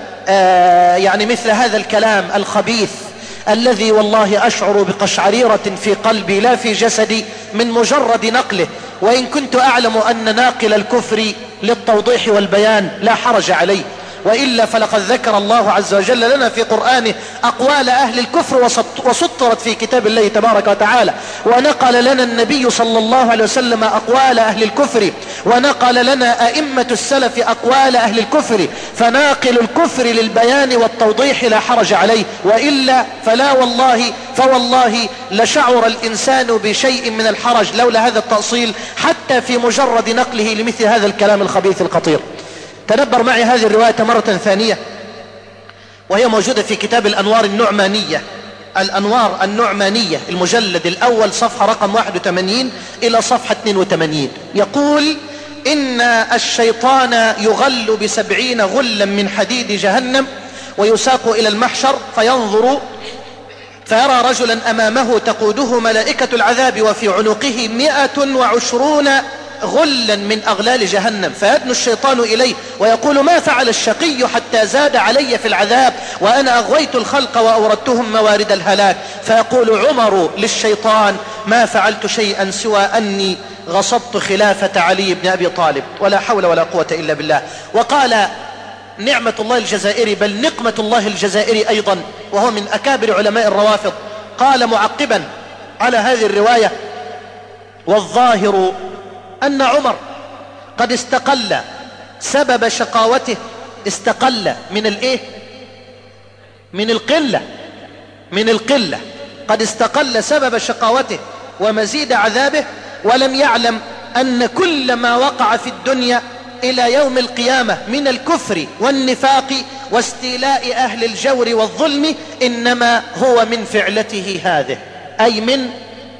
يعني مثل هذا الكلام الخبيث الذي والله أشعر بقشعريرة في قلبي لا في جسدي من مجرد نقله، وإن كنت أعلم أن ناقل الكفر للتوضيح والبيان لا حرج عليه، وإلا فلقد ذكر الله عز وجل لنا في قرآنه أقوال أهل الكفر وسطرت في كتاب الله تبارك وتعالى، ونقل لنا النبي صلى الله عليه وسلم أقوال أهل الكفر، ونقل لنا أئمة السلف أقوال أهل الكفر، فناقل الكفر للبيان والتوضيح لا حرج عليه، وإلا فلا والله فوالله لشعر الإنسان بشيء من الحرج لولا هذا التأصيل حتى في مجرد نقله لمثل هذا الكلام الخبيث الخطير. تدبر معي هذه الرواية مرة ثانية، وهي موجودة في كتاب الأنوار النعمانية، الأنوار النعمانية المجلد الأول صفحة رقم 81 إلى صفحة 82. يقول إن الشيطان يغل ب70 غلا من حديد جهنم ويساق إلى المحشر فينظر فيرى رجلا أمامه تقوده ملائكة العذاب وفي عنقه 120 غلا من أغلال جهنم، فيدنو الشيطان إليه ويقول ما فعل الشقي حتى زاد علي في العذاب وأنا أغويت الخلق وأوردتهم موارد الهلاك. فيقول عمر للشيطان ما فعلت شيئا سوى أني غصبت خلافة علي بن أبي طالب، ولا حول ولا قوة إلا بالله. وقال نعمة الله الجزائري بل نقمة الله الجزائري أيضا، وهو من أكابر علماء الروافض، قال معقبا على هذه الرواية والظاهر أن عمر قد استقل سبب شقاوته استقل من الايه؟ من القلة قد استقل سبب شقاوته ومزيد عذابه، ولم يعلم أن كل ما وقع في الدنيا إلى يوم القيامة من الكفر والنفاق واستيلاء أهل الجور والظلم إنما هو من فعلته هذه، أي من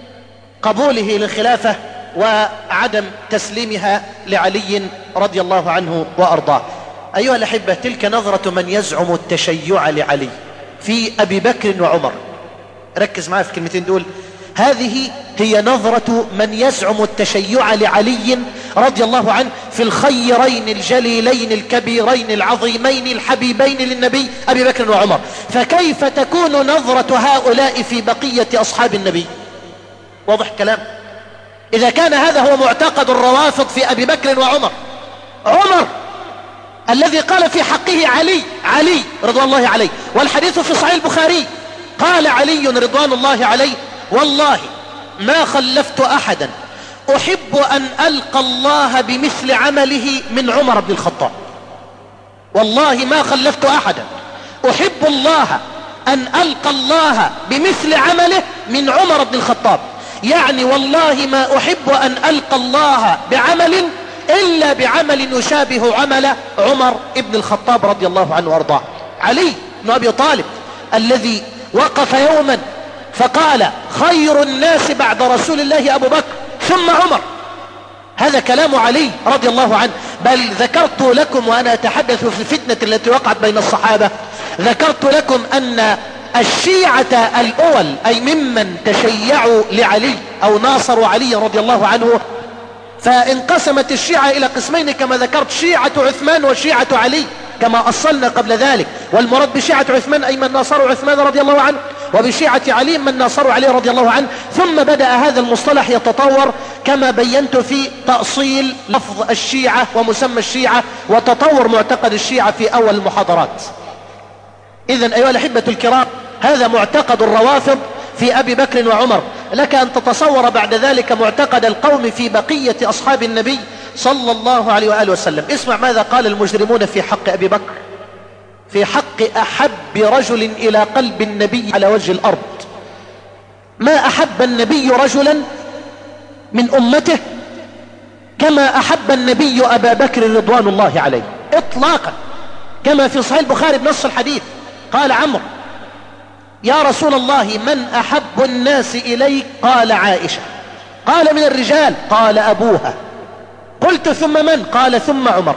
قبوله للخلافة وعدم تسليمها لعلي رضي الله عنه وأرضاه. أيها الأحبة، تلك نظرة من يزعم التشيع لعلي في أبي بكر وعمر. ركز معي في كلمتين دول. هذه هي نظرة من يزعم التشيع لعلي رضي الله عنه في الخيرين الجليلين الكبيرين العظيمين الحبيبين للنبي أبي بكر وعمر، فكيف تكون نظرة هؤلاء في بقية أصحاب النبي؟ واضح كلام؟ إذا كان هذا هو معتقد الروافض في أبي بكر وعمر، عمر الذي قال في حقه علي رضوان الله عليه، والحديث في صحيح البخاري، قال علي رضوان الله عليه: والله ما خلفت أحدا أحب أن ألقى الله بمثل عمله من عمر بن الخطاب. والله ما خلفت أحدا أحب الله أن ألقى الله بمثل عمله من عمر بن الخطاب، يعني والله ما أحب أن ألقى الله بعمل إلا بعمل يشابه عمل عمر بن الخطاب رضي الله عنه وارضاه. علي بن أبي طالب الذي وقف يوما فقال: خير الناس بعد رسول الله أبو بكر ثم عمر. هذا كلام علي رضي الله عنه. بل ذكرت لكم وأنا أتحدث في الفتنة التي وقعت بين الصحابة، ذكرت لكم أن الشيعة الأول أي ممن تشيعوا لعلي أو ناصروا علي رضي الله عنه، فانقسمت الشيعة إلى قسمين كما ذكرت: شيعة عثمان وشيعة علي كما أصلنا قبل ذلك. والمراد بشيعة عثمان أي من ناصروا عثمان رضي الله عنه، وبشيعة علي من ناصروا علي رضي الله عنه. ثم بدأ هذا المصطلح يتطور كما بينت في تأصيل لفظ الشيعة ومسمى الشيعة وتطور معتقد الشيعة في أول المحاضرات. إذن أيها الأحبة الكرام، هذا معتقد الروافض في أبي بكر وعمر. لك أن تتصور بعد ذلك معتقد القوم في بقية أصحاب النبي صلى الله عليه وآله وسلم. اسمع ماذا قال المجرمون في حق أبي بكر، في حق أحب رجل إلى قلب النبي على وجه الأرض. ما أحب النبي رجلا من أمته كما أحب النبي أبا بكر رضوان الله عليه إطلاقا، كما في صحيح البخاري بنص الحديث. قال عمرو: يا رسول الله من أحب الناس إليك؟ قال عائشة. قال من الرجال؟ قال أبوها. قلت ثم من؟ قال ثم عمر.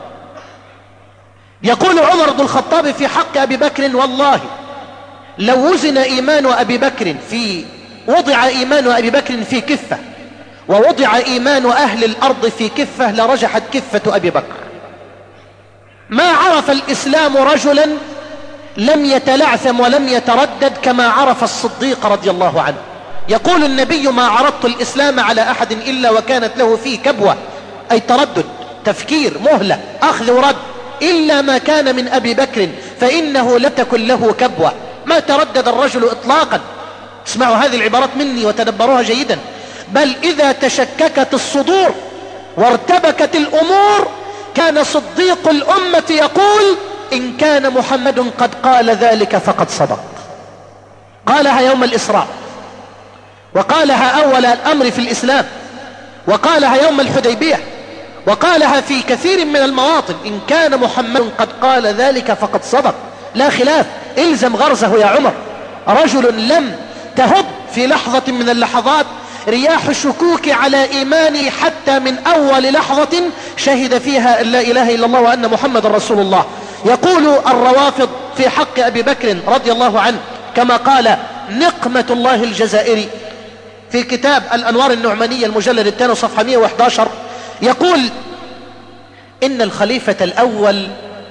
يقول عمر بن الخطاب في حق أبي بكر: والله لو وزن إيمان أبي بكر وضع إيمان أبي بكر في كفة ووضع إيمان أهل الأرض في كفة لرجحت كفة أبي بكر. ما عرف الإسلام رجلا لم يتلعثم ولم يتردد كما عرف الصديق رضي الله عنه. يقول النبي: ما عرضت الإسلام على أحد إلا وكانت له فيه كبوة، أي تردد، تفكير، مهلة، أخذ ورد، إلا ما كان من أبي بكر فإنه لم تكن له كبوة، ما تردد الرجل إطلاقا. اسمعوا هذه العبارات مني وتدبروها جيدا. بل إذا تشككت الصدور وارتبكت الأمور كان صديق الأمة يقول: إن كان محمد قد قال ذلك فقد صدق. قالها يوم الإسراء، وقالها أول الأمر في الإسلام، وقالها يوم الحديبية، وقالها في كثير من المواطن: إن كان محمد قد قال ذلك فقد صدق. لا خلاف، إلزم غرزه يا عمر. رجل لم تهب في لحظة من اللحظات رياح الشكوك على إيمانه حتى من أول لحظة شهد فيها لا إله إلا الله وأن محمد رسول الله. يقول الروافض في حق أبي بكر رضي الله عنه كما قال نقمة الله الجزائري في كتاب الأنوار النعمانية المجلد الثاني صفحة 111، يقول: إن الخليفة الأول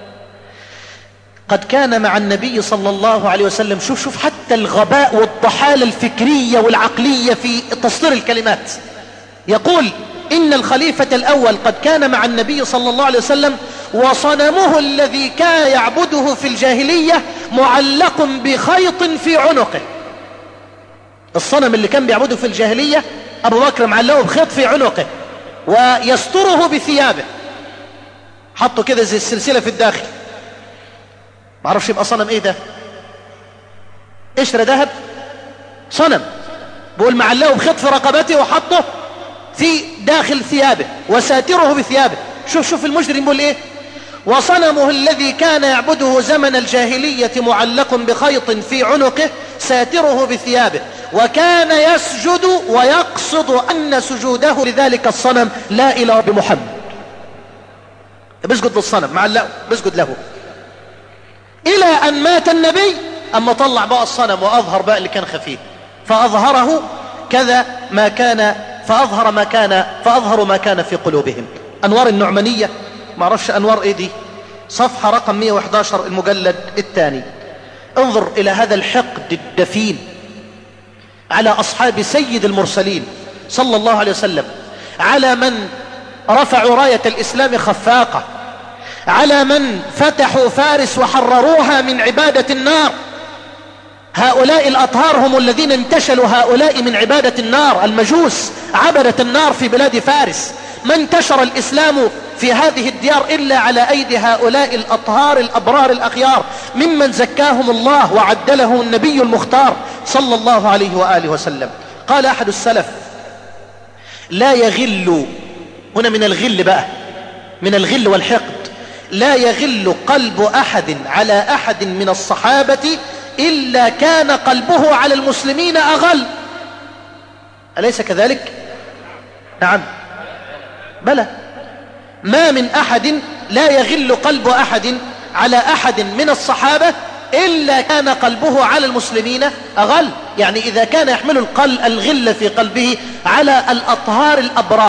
قد كان مع النبي صلى الله عليه وسلم. شوف حتى الغباء والضحالة الفكرية والعقلية في تصدير الكلمات. يقول: إن الخليفة الأول قد كان مع النبي صلى الله عليه وسلم وصنمه الذي كان يعبده في الجاهلية معلق بخيط في عنقه. الصنم اللي كان بيعبده في الجاهلية أبو بكر معلقه بخيط في عنقه ويستره بثيابه. حطوا كده زي السلسلة في الداخل، معرفش يبقى صنم ايه ده، قشرة ذهب، صنم بقول معلقه بخط في رقبته وحطه في داخل ثيابه وساتره بثيابه. شوف المجرم بيقول ايه: وصنمه الذي كان يعبده زمن الجاهلية معلق بخيط في عنقه ساتره بثيابه، وكان يسجد ويقصد أن سجوده لذلك الصنم لا إلى رب محمد، بيسجد للصنم معلقه بيسجد له إلى أن مات النبي. أما طلع بقى الصنم وأظهر بقى اللي كان خفيه، فأظهره كذا ما كان، فأظهروا ما كان في قلوبهم. أنوار النعمانية، ما اعرفش أنوار إيه دي، صفحة رقم 111 المجلد الثاني. انظر إلى هذا الحقد الدفين على أصحاب سيد المرسلين صلى الله عليه وسلم، على من رفعوا راية الإسلام خفاقة، على من فتحوا فارس وحرروها من عبادة النار. هؤلاء الأطهار هم الذين انتشلوا هؤلاء من عبادة النار، المجوس عبدة النار في بلاد فارس. ما انتشر الإسلام في هذه الديار إلا على أيدي هؤلاء الأطهار الأبرار الأخيار، ممن زكاهم الله وعدله النبي المختار صلى الله عليه وآله وسلم. قال أحد السلف: لا يغل، هنا من الغل بقى، من الغل والحقد، لا يغل قلب أحد على أحد من الصحابة إلا كان قلبه على المسلمين أغل. أليس كذلك؟ نعم بلى. ما من أحد لا يغل قلب أحد على أحد من الصحابة إلا كان قلبه على المسلمين أغل، يعني إذا كان يحمل الغل في قلبه على الأطهار الأبرار،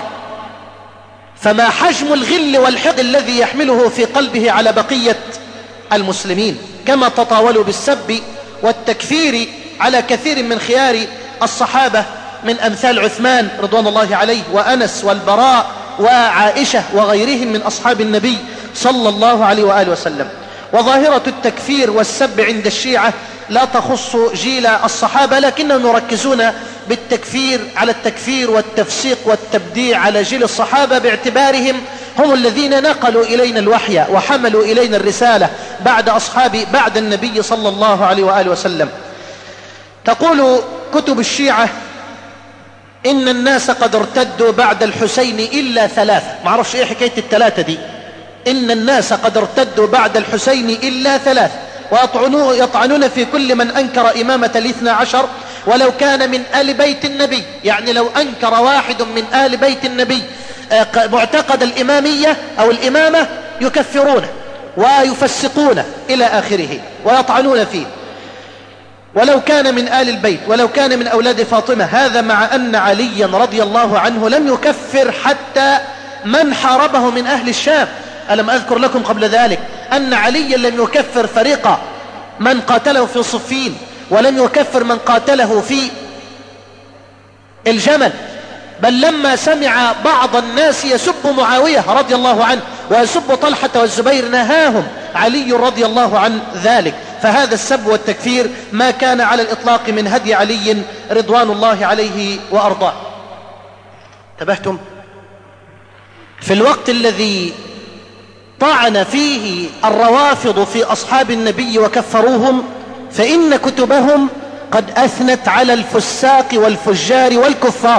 فما حجم الغل والحقد الذي يحمله في قلبه على بقية المسلمين. كما تطاولوا بالسب والتكفير على كثير من خيار الصحابة من أمثال عثمان رضوان الله عليه، وأنس والبراء وعائشة وغيرهم من أصحاب النبي صلى الله عليه وآله وسلم. وظاهرة التكفير والسب عند الشيعة لا تخص جيل الصحابة، لكنهم يركزون بالتكفير على التكفير والتفسيق والتبديع على جيل الصحابة، باعتبارهم هم الذين نقلوا إلينا الوحي وحملوا إلينا الرسالة بعد النبي صلى الله عليه وآله وسلم. تقول كتب الشيعة: إن الناس قد ارتدوا بعد الحسين إلا ثلاثة. ما اعرفش إيه حكاية الثلاثة دي. إن الناس قد ارتدوا بعد الحسين إلا ثلاثة، ويطعنون في كل من أنكر إمامة الاثنى عشر ولو كان من آل بيت النبي. يعني لو أنكر واحد من آل بيت النبي معتقد الإمامية أو الإمامة يكفرونه ويفسقونه إلى آخره ويطعنون فيه، ولو كان من آل البيت ولو كان من أولاد فاطمة. هذا مع أن عليا رضي الله عنه لم يكفر حتى من حاربه من أهل الشام. ألم أذكر لكم قبل ذلك أن عليا لم يكفر فريق من قاتله في صفين، ولم يكفر من قاتله في الجمل، بل لما سمع بعض الناس يسب معاوية رضي الله عنه ويسب طلحة والزبير نهاهم علي رضي الله عن ذلك. فهذا السب والتكفير ما كان على الإطلاق من هدي علي رضوان الله عليه وأرضاه. انتبهتم؟ في الوقت الذي طعن فيه الروافض في أصحاب النبي وكفروهم، فإن كتبهم قد أثنت على الفساق والفجار والكفار،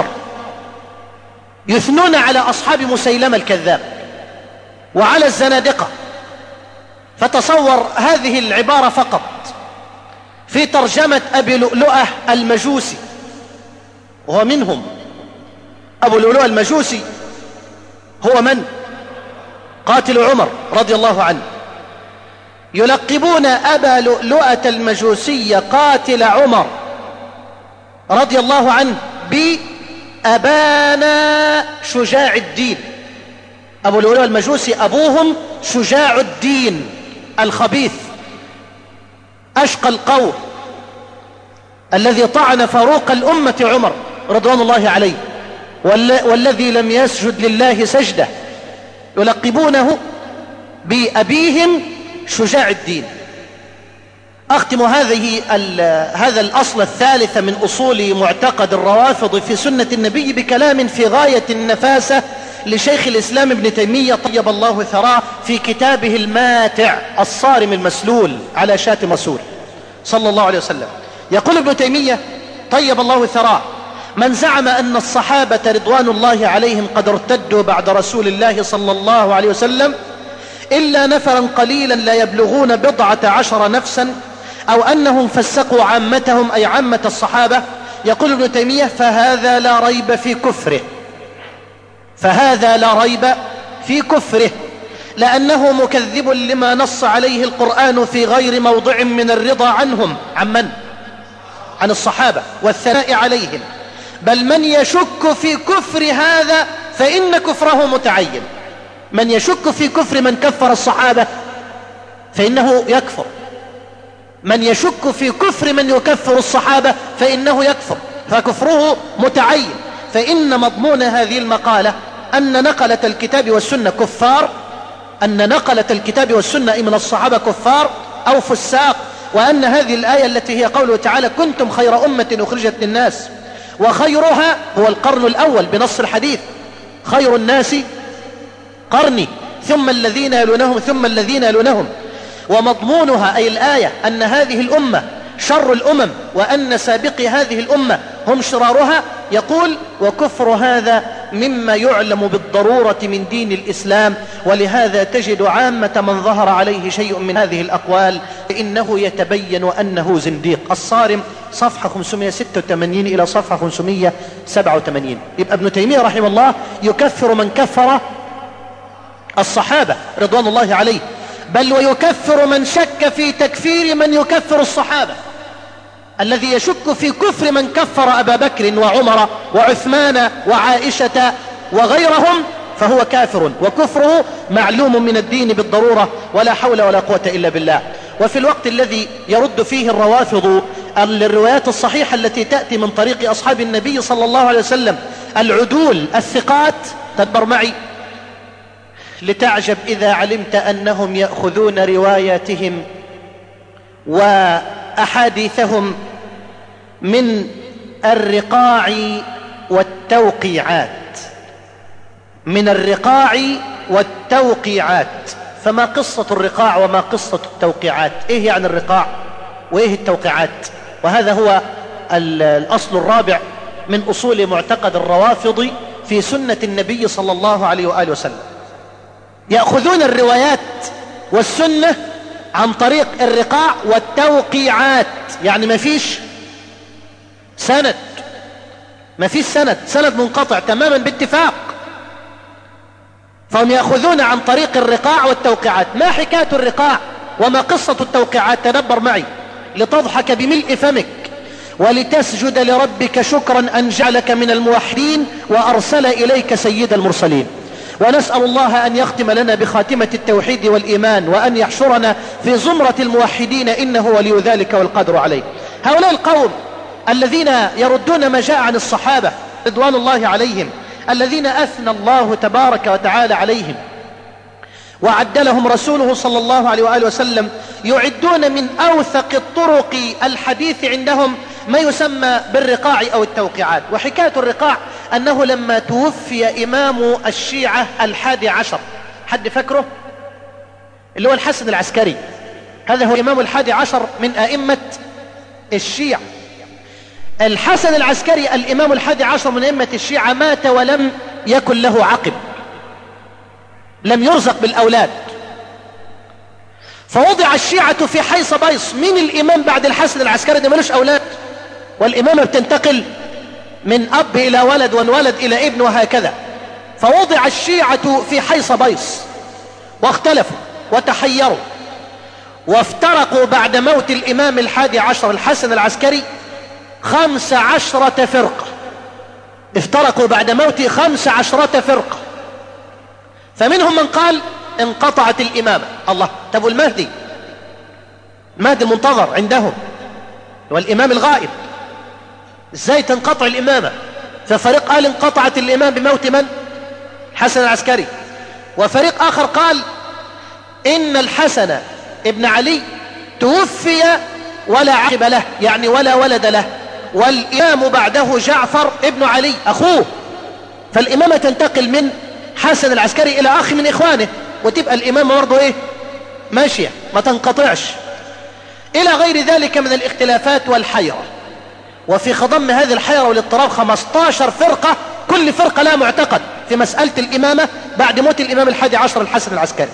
يثنون على أصحاب مسيلمة الكذاب وعلى الزنادقة. فتصور هذه العبارة فقط في ترجمة أبي لؤلؤة المجوسي، وهو منهم. أبو لؤلؤة المجوسي هو من؟ قاتل عمر رضي الله عنه. يلقبون أبا لؤلؤة المجوسي قاتل عمر رضي الله عنه بأبانا شجاع الدين. أبو لؤلؤة المجوسي أبوهم شجاع الدين الخبيث أشقى القوم، الذي طعن فاروق الأمة عمر رضوان الله عليه، والذي لم يسجد لله سجدة. يلقبونه بأبيهم شجاع الدين. أختم هذا الأصل الثالث من أصول معتقد الروافض في سنة النبي بكلام في غاية النفاسة لشيخ الإسلام ابن تيمية طيب الله ثراه في كتابه الماتع الصارم المسلول على شاتم رسول صلى الله عليه وسلم. يقول ابن تيمية طيب الله ثراه: من زعم أن الصحابة رضوان الله عليهم قد ارتدوا بعد رسول الله صلى الله عليه وسلم إلا نفرا قليلا لا يبلغون 14 نفسا، أو أنهم فسقوا عامتهم أي عامة الصحابة، يقول ابن تيمية فهذا لا ريب في كفره، فهذا لا ريب في كفره، لأنه مكذب لما نص عليه القرآن في غير موضع من الرضا عنهم. عن من؟ عن الصحابة والثناء عليهم. بل من يشك في كفر هذا فإن كفره متعين. من يشك في كفر من كفر الصحابة فإنه يكفر، من يشك في كفر من يكفر الصحابة فإنه يكفر، فكفره متعين. فإن مضمون هذه المقالة أن نقلة الكتاب والسنة كفار، أن نقلة الكتاب والسنة من الصحابة كفار أو فساق، وأن هذه الآية التي هي قوله تعالى كنتم خير أمة أخرجت للناس، وخيرها هو القرن الأول بنص الحديث: خير الناس قرني ثم الذين يلونهم ثم الذين يلونهم. ومضمونها أي الآية أن هذه الأمة شر الأمم، وأن سابقي هذه الأمة هم شرارها. يقول وكفر هذا مما يعلم بالضرورة من دين الإسلام، ولهذا تجد عامة من ظهر عليه شيء من هذه الأقوال إنه يتبين أنه زنديق. الصارم صفحة 586 إلى صفحة 587. يبقى ابن تيمية رحمه الله يكفر من كفر الصحابة رضوان الله عليه، بل ويكفر من شك في تكفير من يكفر الصحابة. الذي يشك في كفر من كفر أبا بكر وعمر وعثمان وعائشة وغيرهم فهو كافر، وكفره معلوم من الدين بالضرورة، ولا حول ولا قوة إلا بالله. وفي الوقت الذي يرد فيه الروافض الروايات الصحيحة التي تأتي من طريق أصحاب النبي صلى الله عليه وسلم العدول الثقات، تدبر معي لتعجب إذا علمت أنهم يأخذون رواياتهم وأحاديثهم من الرقاع والتوقيعات، من الرقاع والتوقيعات. فما قصة الرقاع وما قصة التوقيعات؟ إيه يعني الرقاع وإيه التوقيعات؟ وهذا هو الأصل الرابع من أصول معتقد الروافض في سنة النبي صلى الله عليه وآله وسلم. يأخذون الروايات والسنة عن طريق الرقاع والتوقيعات، يعني ما فيش سند، ما فيش سند منقطع تماما باتفاق، فهم يأخذون عن طريق الرقاع والتوقيعات. ما حكاية الرقاع وما قصة التوقيعات؟ تدبر معي لتضحك بملء فمك ولتسجد لربك شكرا أن جعلك من الموحدين وأرسل إليك سيد المرسلين. ونسأل الله أن يختم لنا بخاتمة التوحيد والإيمان، وأن يحشرنا في زمرة الموحدين إنه ولي ذلك والقدر عليه. هؤلاء القوم الذين يردون ما جاء عن الصحابة رضوان الله عليهم، الذين أثنى الله تبارك وتعالى عليهم وعد لهم رسوله صلى الله عليه وآله وسلم، يعدون من أوثق الطرق الحديث عندهم ما يسمى بالرقاع أو التوقيعات. وحكاية الرقاع أنه لما توفي إمام الشيعة 11، حد فكره؟ اللي هو الحسن العسكري، هذا هو إمام 11 من أئمة الشيعة. الحسن العسكري الإمام 11 من أئمة الشيعة مات ولم يكن له عقب، لم يرزق بالأولاد، فوضع الشيعة في حيص بيص. من الإمام بعد الحسن العسكري ده ملوش أولاد، والإمامة بتنتقل من أب إلى ولد وولد إلى ابن وهكذا. فوضع الشيعة في حيص بيص واختلفوا وتحيروا وافترقوا بعد موت الإمام 11 الحسن العسكري 15 فرقة. افترقوا بعد موته 15 فرقة. فمنهم من قال انقطعت الإمامة. الله، طب والمهدي؟ المهدي المنتظر عندهم والإمام الغائب، ازاي تنقطع الإمامة؟ ففريق قال انقطعت الإمام بموت من؟ حسن العسكري. وفريق آخر قال إن الحسن ابن علي توفي ولا عقب له، يعني ولا ولد له، والإمام بعده جعفر ابن علي أخوه، فالإمامة تنتقل من حسن العسكري إلى أخ من إخوانه. وتبقى الإمامة برضه إيه ماشية ما تنقطعش، إلى غير ذلك من الاختلافات والحيرة. وفي خضم هذه الحيرة والاضطراب 15 فرقة، كل فرقة لها معتقد في مسألة الإمامة بعد موت الإمام الحادي عشر الحسن العسكري.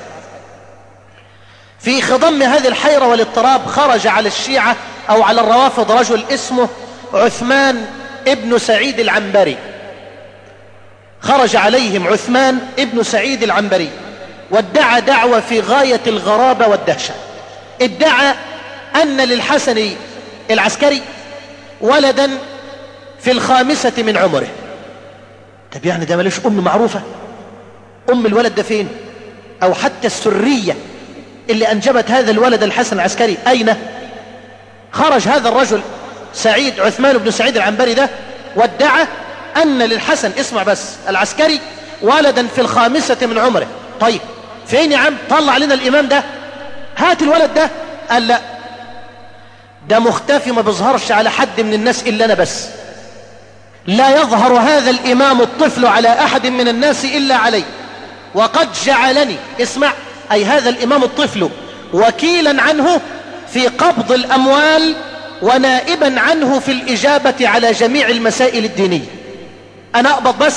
في خضم هذه الحيرة والاضطراب خرج على الشيعة أو على الروافض رجل اسمه عثمان ابن سعيد العنبري. خرج عليهم عثمان ابن سعيد العنبري وادعى دعوة في غاية الغرابة والدهشة. ادعى أن للحسن العسكري ولدا في 5 من عمره. طب يعني ده ملوش أم معروفة؟ أم الولد ده فين؟ أو حتى السرية اللي أنجبت هذا الولد الحسن العسكري أين؟ خرج هذا الرجل سعيد عثمان بن سعيد العنبري ده وادعى أن للحسن، اسمع بس، العسكري ولدا في 5 من عمره. طيب فين يا عم؟ طلع لنا الإمام ده، هات الولد ده. قال لا، ده مختفي ما بيظهرش على حد من الناس إلا أنا بس، لا يظهر هذا الإمام الطفل على أحد من الناس إلا علي، وقد جعلني، اسمع، أي هذا الإمام الطفل وكيلا عنه في قبض الأموال ونائبا عنه في الإجابة على جميع المسائل الدينية. أنا أقبض بس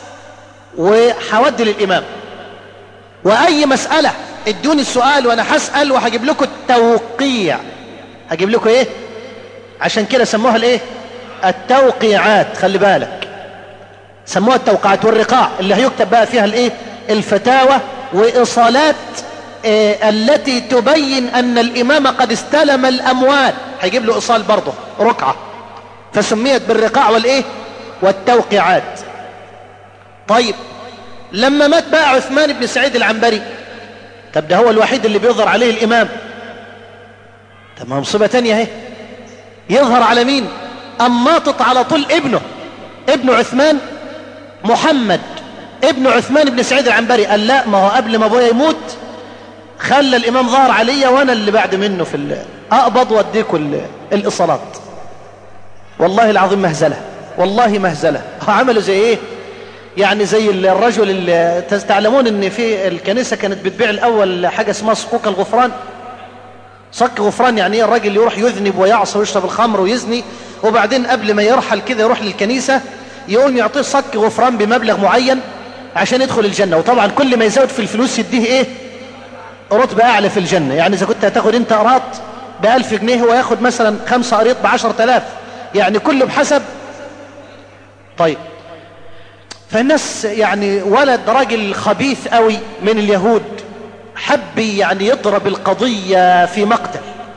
وحودي للإمام، وأي مسألة ادوني السؤال وأنا هسأل وهجيب لكم التوقيع. هجيب لكم إيه؟ عشان كده سموها الإيه؟ التوقيعات. خلي بالك، سموها التوقيعات والرقاع اللي هيكتب بقى فيها الإيه؟ الفتاوى وإيصالات التي تبين أن الإمام قد استلم الأموال، هيجيب له إيصال برضه رقعة، فسميت بالرقاع والإيه؟ والتوقيعات. طيب لما مات بقى عثمان بن سعيد العنبري، طب ده هو الوحيد اللي بيظهر عليه الإمام، طب ما مصيبة تانية اهي، يظهر على مين؟ أماطط على طول ابن عثمان محمد ابن عثمان بن سعيد العنبري. قال لا، ما هو قبل ما ابويا يموت خلى الإمام ظهر عليا وانا اللي بعد منه في اقبض واديكم الاصالات. والله العظيم مهزلة، والله مهزلة. عملوا زي ايه؟ يعني زي الرجل اللي تعلمون ان في الكنيسة كانت بتبيع الاول حاجة اسمها صكوك الغفران. صك غفران يعني ايه؟ الراجل يروح يذنب ويعصى ويشرب الخمر ويزني، وبعدين قبل ما يرحل كده يروح للكنيسة يقول يعطيه صك غفران بمبلغ معين عشان يدخل الجنة. وطبعا كل ما يزود في الفلوس يديه ايه؟ رتبة اعلى في الجنة. يعني اذا كنت هتاخد انت قراط ب1000 جنيه هو ياخد مثلا 5 قريط ب10,000، يعني كله بحسب. طيب فالناس يعني ولد راجل خبيث قوي من اليهود حب يعني يضرب القضية في مقتل،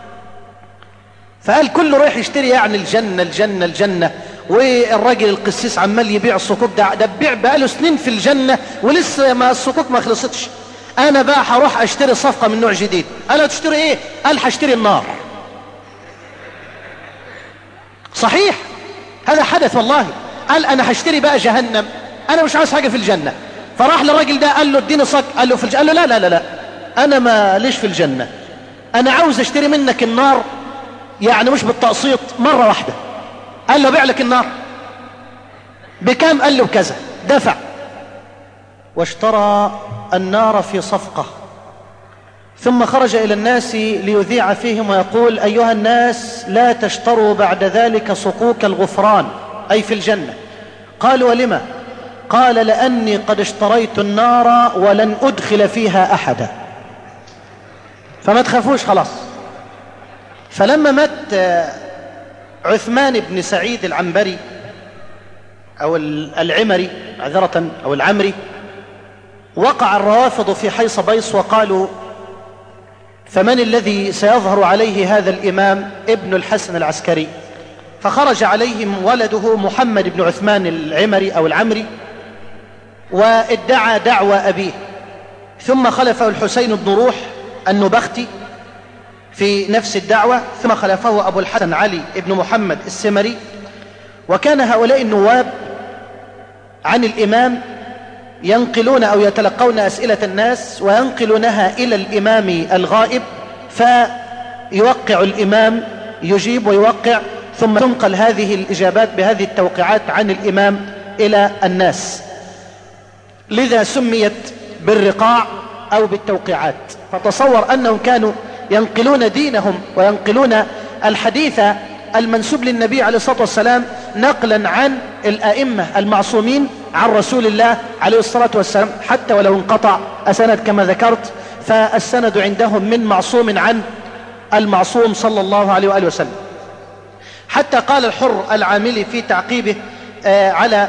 فقال كله رايح يشتري يعني الجنة الجنة الجنة، والراجل القسيس عمال يبيع الصكوك، ده بيع بقاله سنين في الجنة ولسه ما الصكوك ما خلصتش. انا بقى هروح اشتري صفقة من نوع جديد. قال تشتري ايه؟ قال هشتري النار. صحيح هذا حدث والله. قال انا هشتري بقى جهنم، انا مش عاوز حاجة في الجنة. فراح للراجل ده قال له اديني صك، قال له في الجنة. قال له لا لا لا لا، انا ما ليش في الجنة، انا عاوز اشتري منك النار، يعني مش بالتقسيط، مرة واحدة. قال له بيع لك النار بكام؟ قال له بكذا. دفع واشترى النار في صفقة، ثم خرج إلى الناس ليذيع فيهم ويقول أيها الناس لا تشتروا بعد ذلك صكوك الغفران أي في الجنة. قالوا ولما؟ قال لأني قد اشتريت النار ولن أدخل فيها أحدا، فما تخافوش خلاص. فلما مات عثمان بن سعيد العنبري أو العمري عذرة أو العمري، وقع الروافض في حيص بيص وقالوا فمن الذي سيظهر عليه هذا الإمام ابن الحسن العسكري؟ فخرج عليهم ولده محمد بن عثمان العمري أو العمري وادعى دعوى أبيه، ثم خلفه الحسين بن روح النبختي في نفس الدعوة، ثم خلفه أبو الحسن علي بن محمد السمري. وكان هؤلاء النواب عن الإمام ينقلون أو يتلقون أسئلة الناس وينقلونها إلى الإمام الغائب، فيوقع الإمام، يجيب ويوقع، ثم تنقل هذه الإجابات بهذه التوقيعات عن الإمام إلى الناس. لذا سميت بالرقاع أو بالتوقيعات. فتصور أنهم كانوا ينقلون دينهم وينقلون الحديث المنسوب للنبي عليه الصلاة والسلام نقلا عن الأئمة المعصومين عن رسول الله عليه الصلاة والسلام، حتى ولو انقطع السند كما ذكرت، فالسند عندهم من معصوم عن المعصوم صلى الله عليه وآله وسلم. حتى قال الحر العاملي في تعقيبه على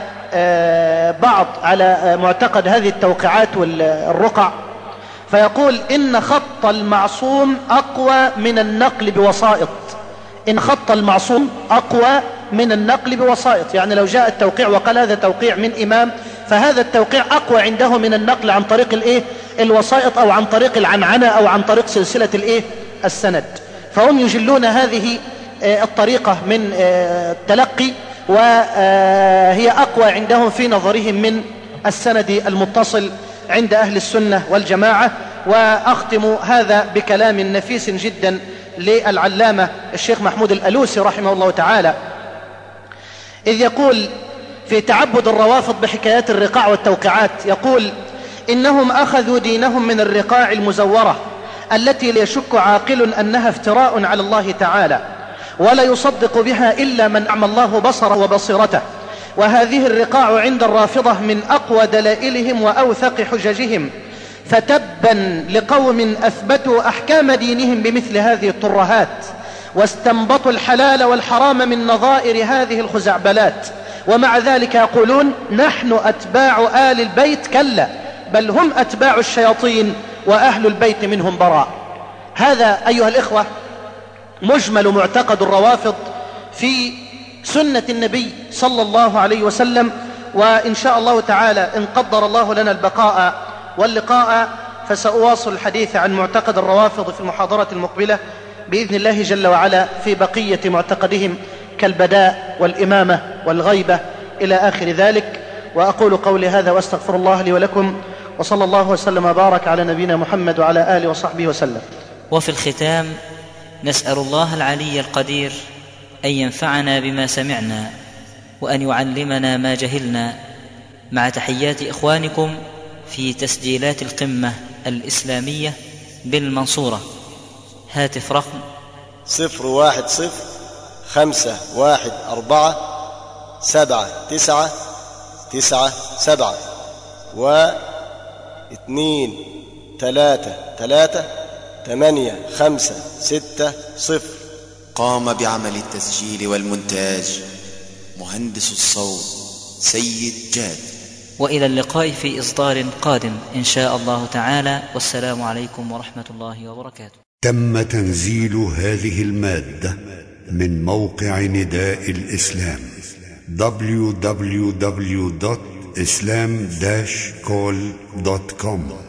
معتقد هذه التوقيعات والرقع، فيقول إن خط المعصوم أقوى من النقل بوسائط. إن خط المعصوم أقوى من النقل بوسائط، يعني لو جاء التوقيع وقال هذا توقيع من إمام، فهذا التوقيع أقوى عنده من النقل عن طريق الوسائط، أو عن طريق العنعنة، أو عن طريق سلسلة السند. فهم يجلون هذه الطريقة من التلقي، وهي أقوى عندهم في نظرهم من السند المتصل عند أهل السنة والجماعة. وأختم هذا بكلام نفيس جدا للعلامة الشيخ محمود الألوسي رحمه الله تعالى، إذ يقول في تعبد الروافض بحكايات الرقاع والتوقيعات، يقول: إنهم أخذوا دينهم من الرقاع المزورة التي لا يشك عاقل أنها افتراء على الله تعالى، ولا يصدق بها إلا من أعمى الله بصره وبصيرته. وهذه الرقاع عند الرافضة من أقوى دلائلهم وأوثق حججهم، فتبا لقوم أثبتوا أحكام دينهم بمثل هذه الترهات، واستنبطوا الحلال والحرام من نظائر هذه الخزعبلات، ومع ذلك يقولون: نحن أتباع آل البيت. كلا، بل هم أتباع الشياطين وأهل البيت منهم براء. هذا أيها الإخوة مجمل معتقد الروافض في سنة النبي صلى الله عليه وسلم. وإن شاء الله تعالى إن قدر الله لنا البقاء واللقاء فسأواصل الحديث عن معتقد الروافض في المحاضرة المقبلة بإذن الله جل وعلا في بقية معتقدهم كالبداء والإمامة والغيبة إلى آخر ذلك. وأقول قولي هذا وأستغفر الله لي ولكم، وصلى الله وسلم وبارك على نبينا محمد وعلى آله وصحبه وسلم. وفي الختام نسأل الله العلي القدير أن ينفعنا بما سمعنا، وأن يعلمنا ما جهلنا، مع تحيات إخوانكم في تسجيلات القمة الإسلامية بالمنصورة. هاتف رقم 010-514-7997 و2-3-3-8-5-6-0. قام بعمل التسجيل والمونتاج مهندس الصوت سيد جاد. وإلى اللقاء في إصدار قادم إن شاء الله تعالى، والسلام عليكم ورحمة الله وبركاته. تم تنزيل هذه المادة من موقع نداء الإسلام www.islam-call.com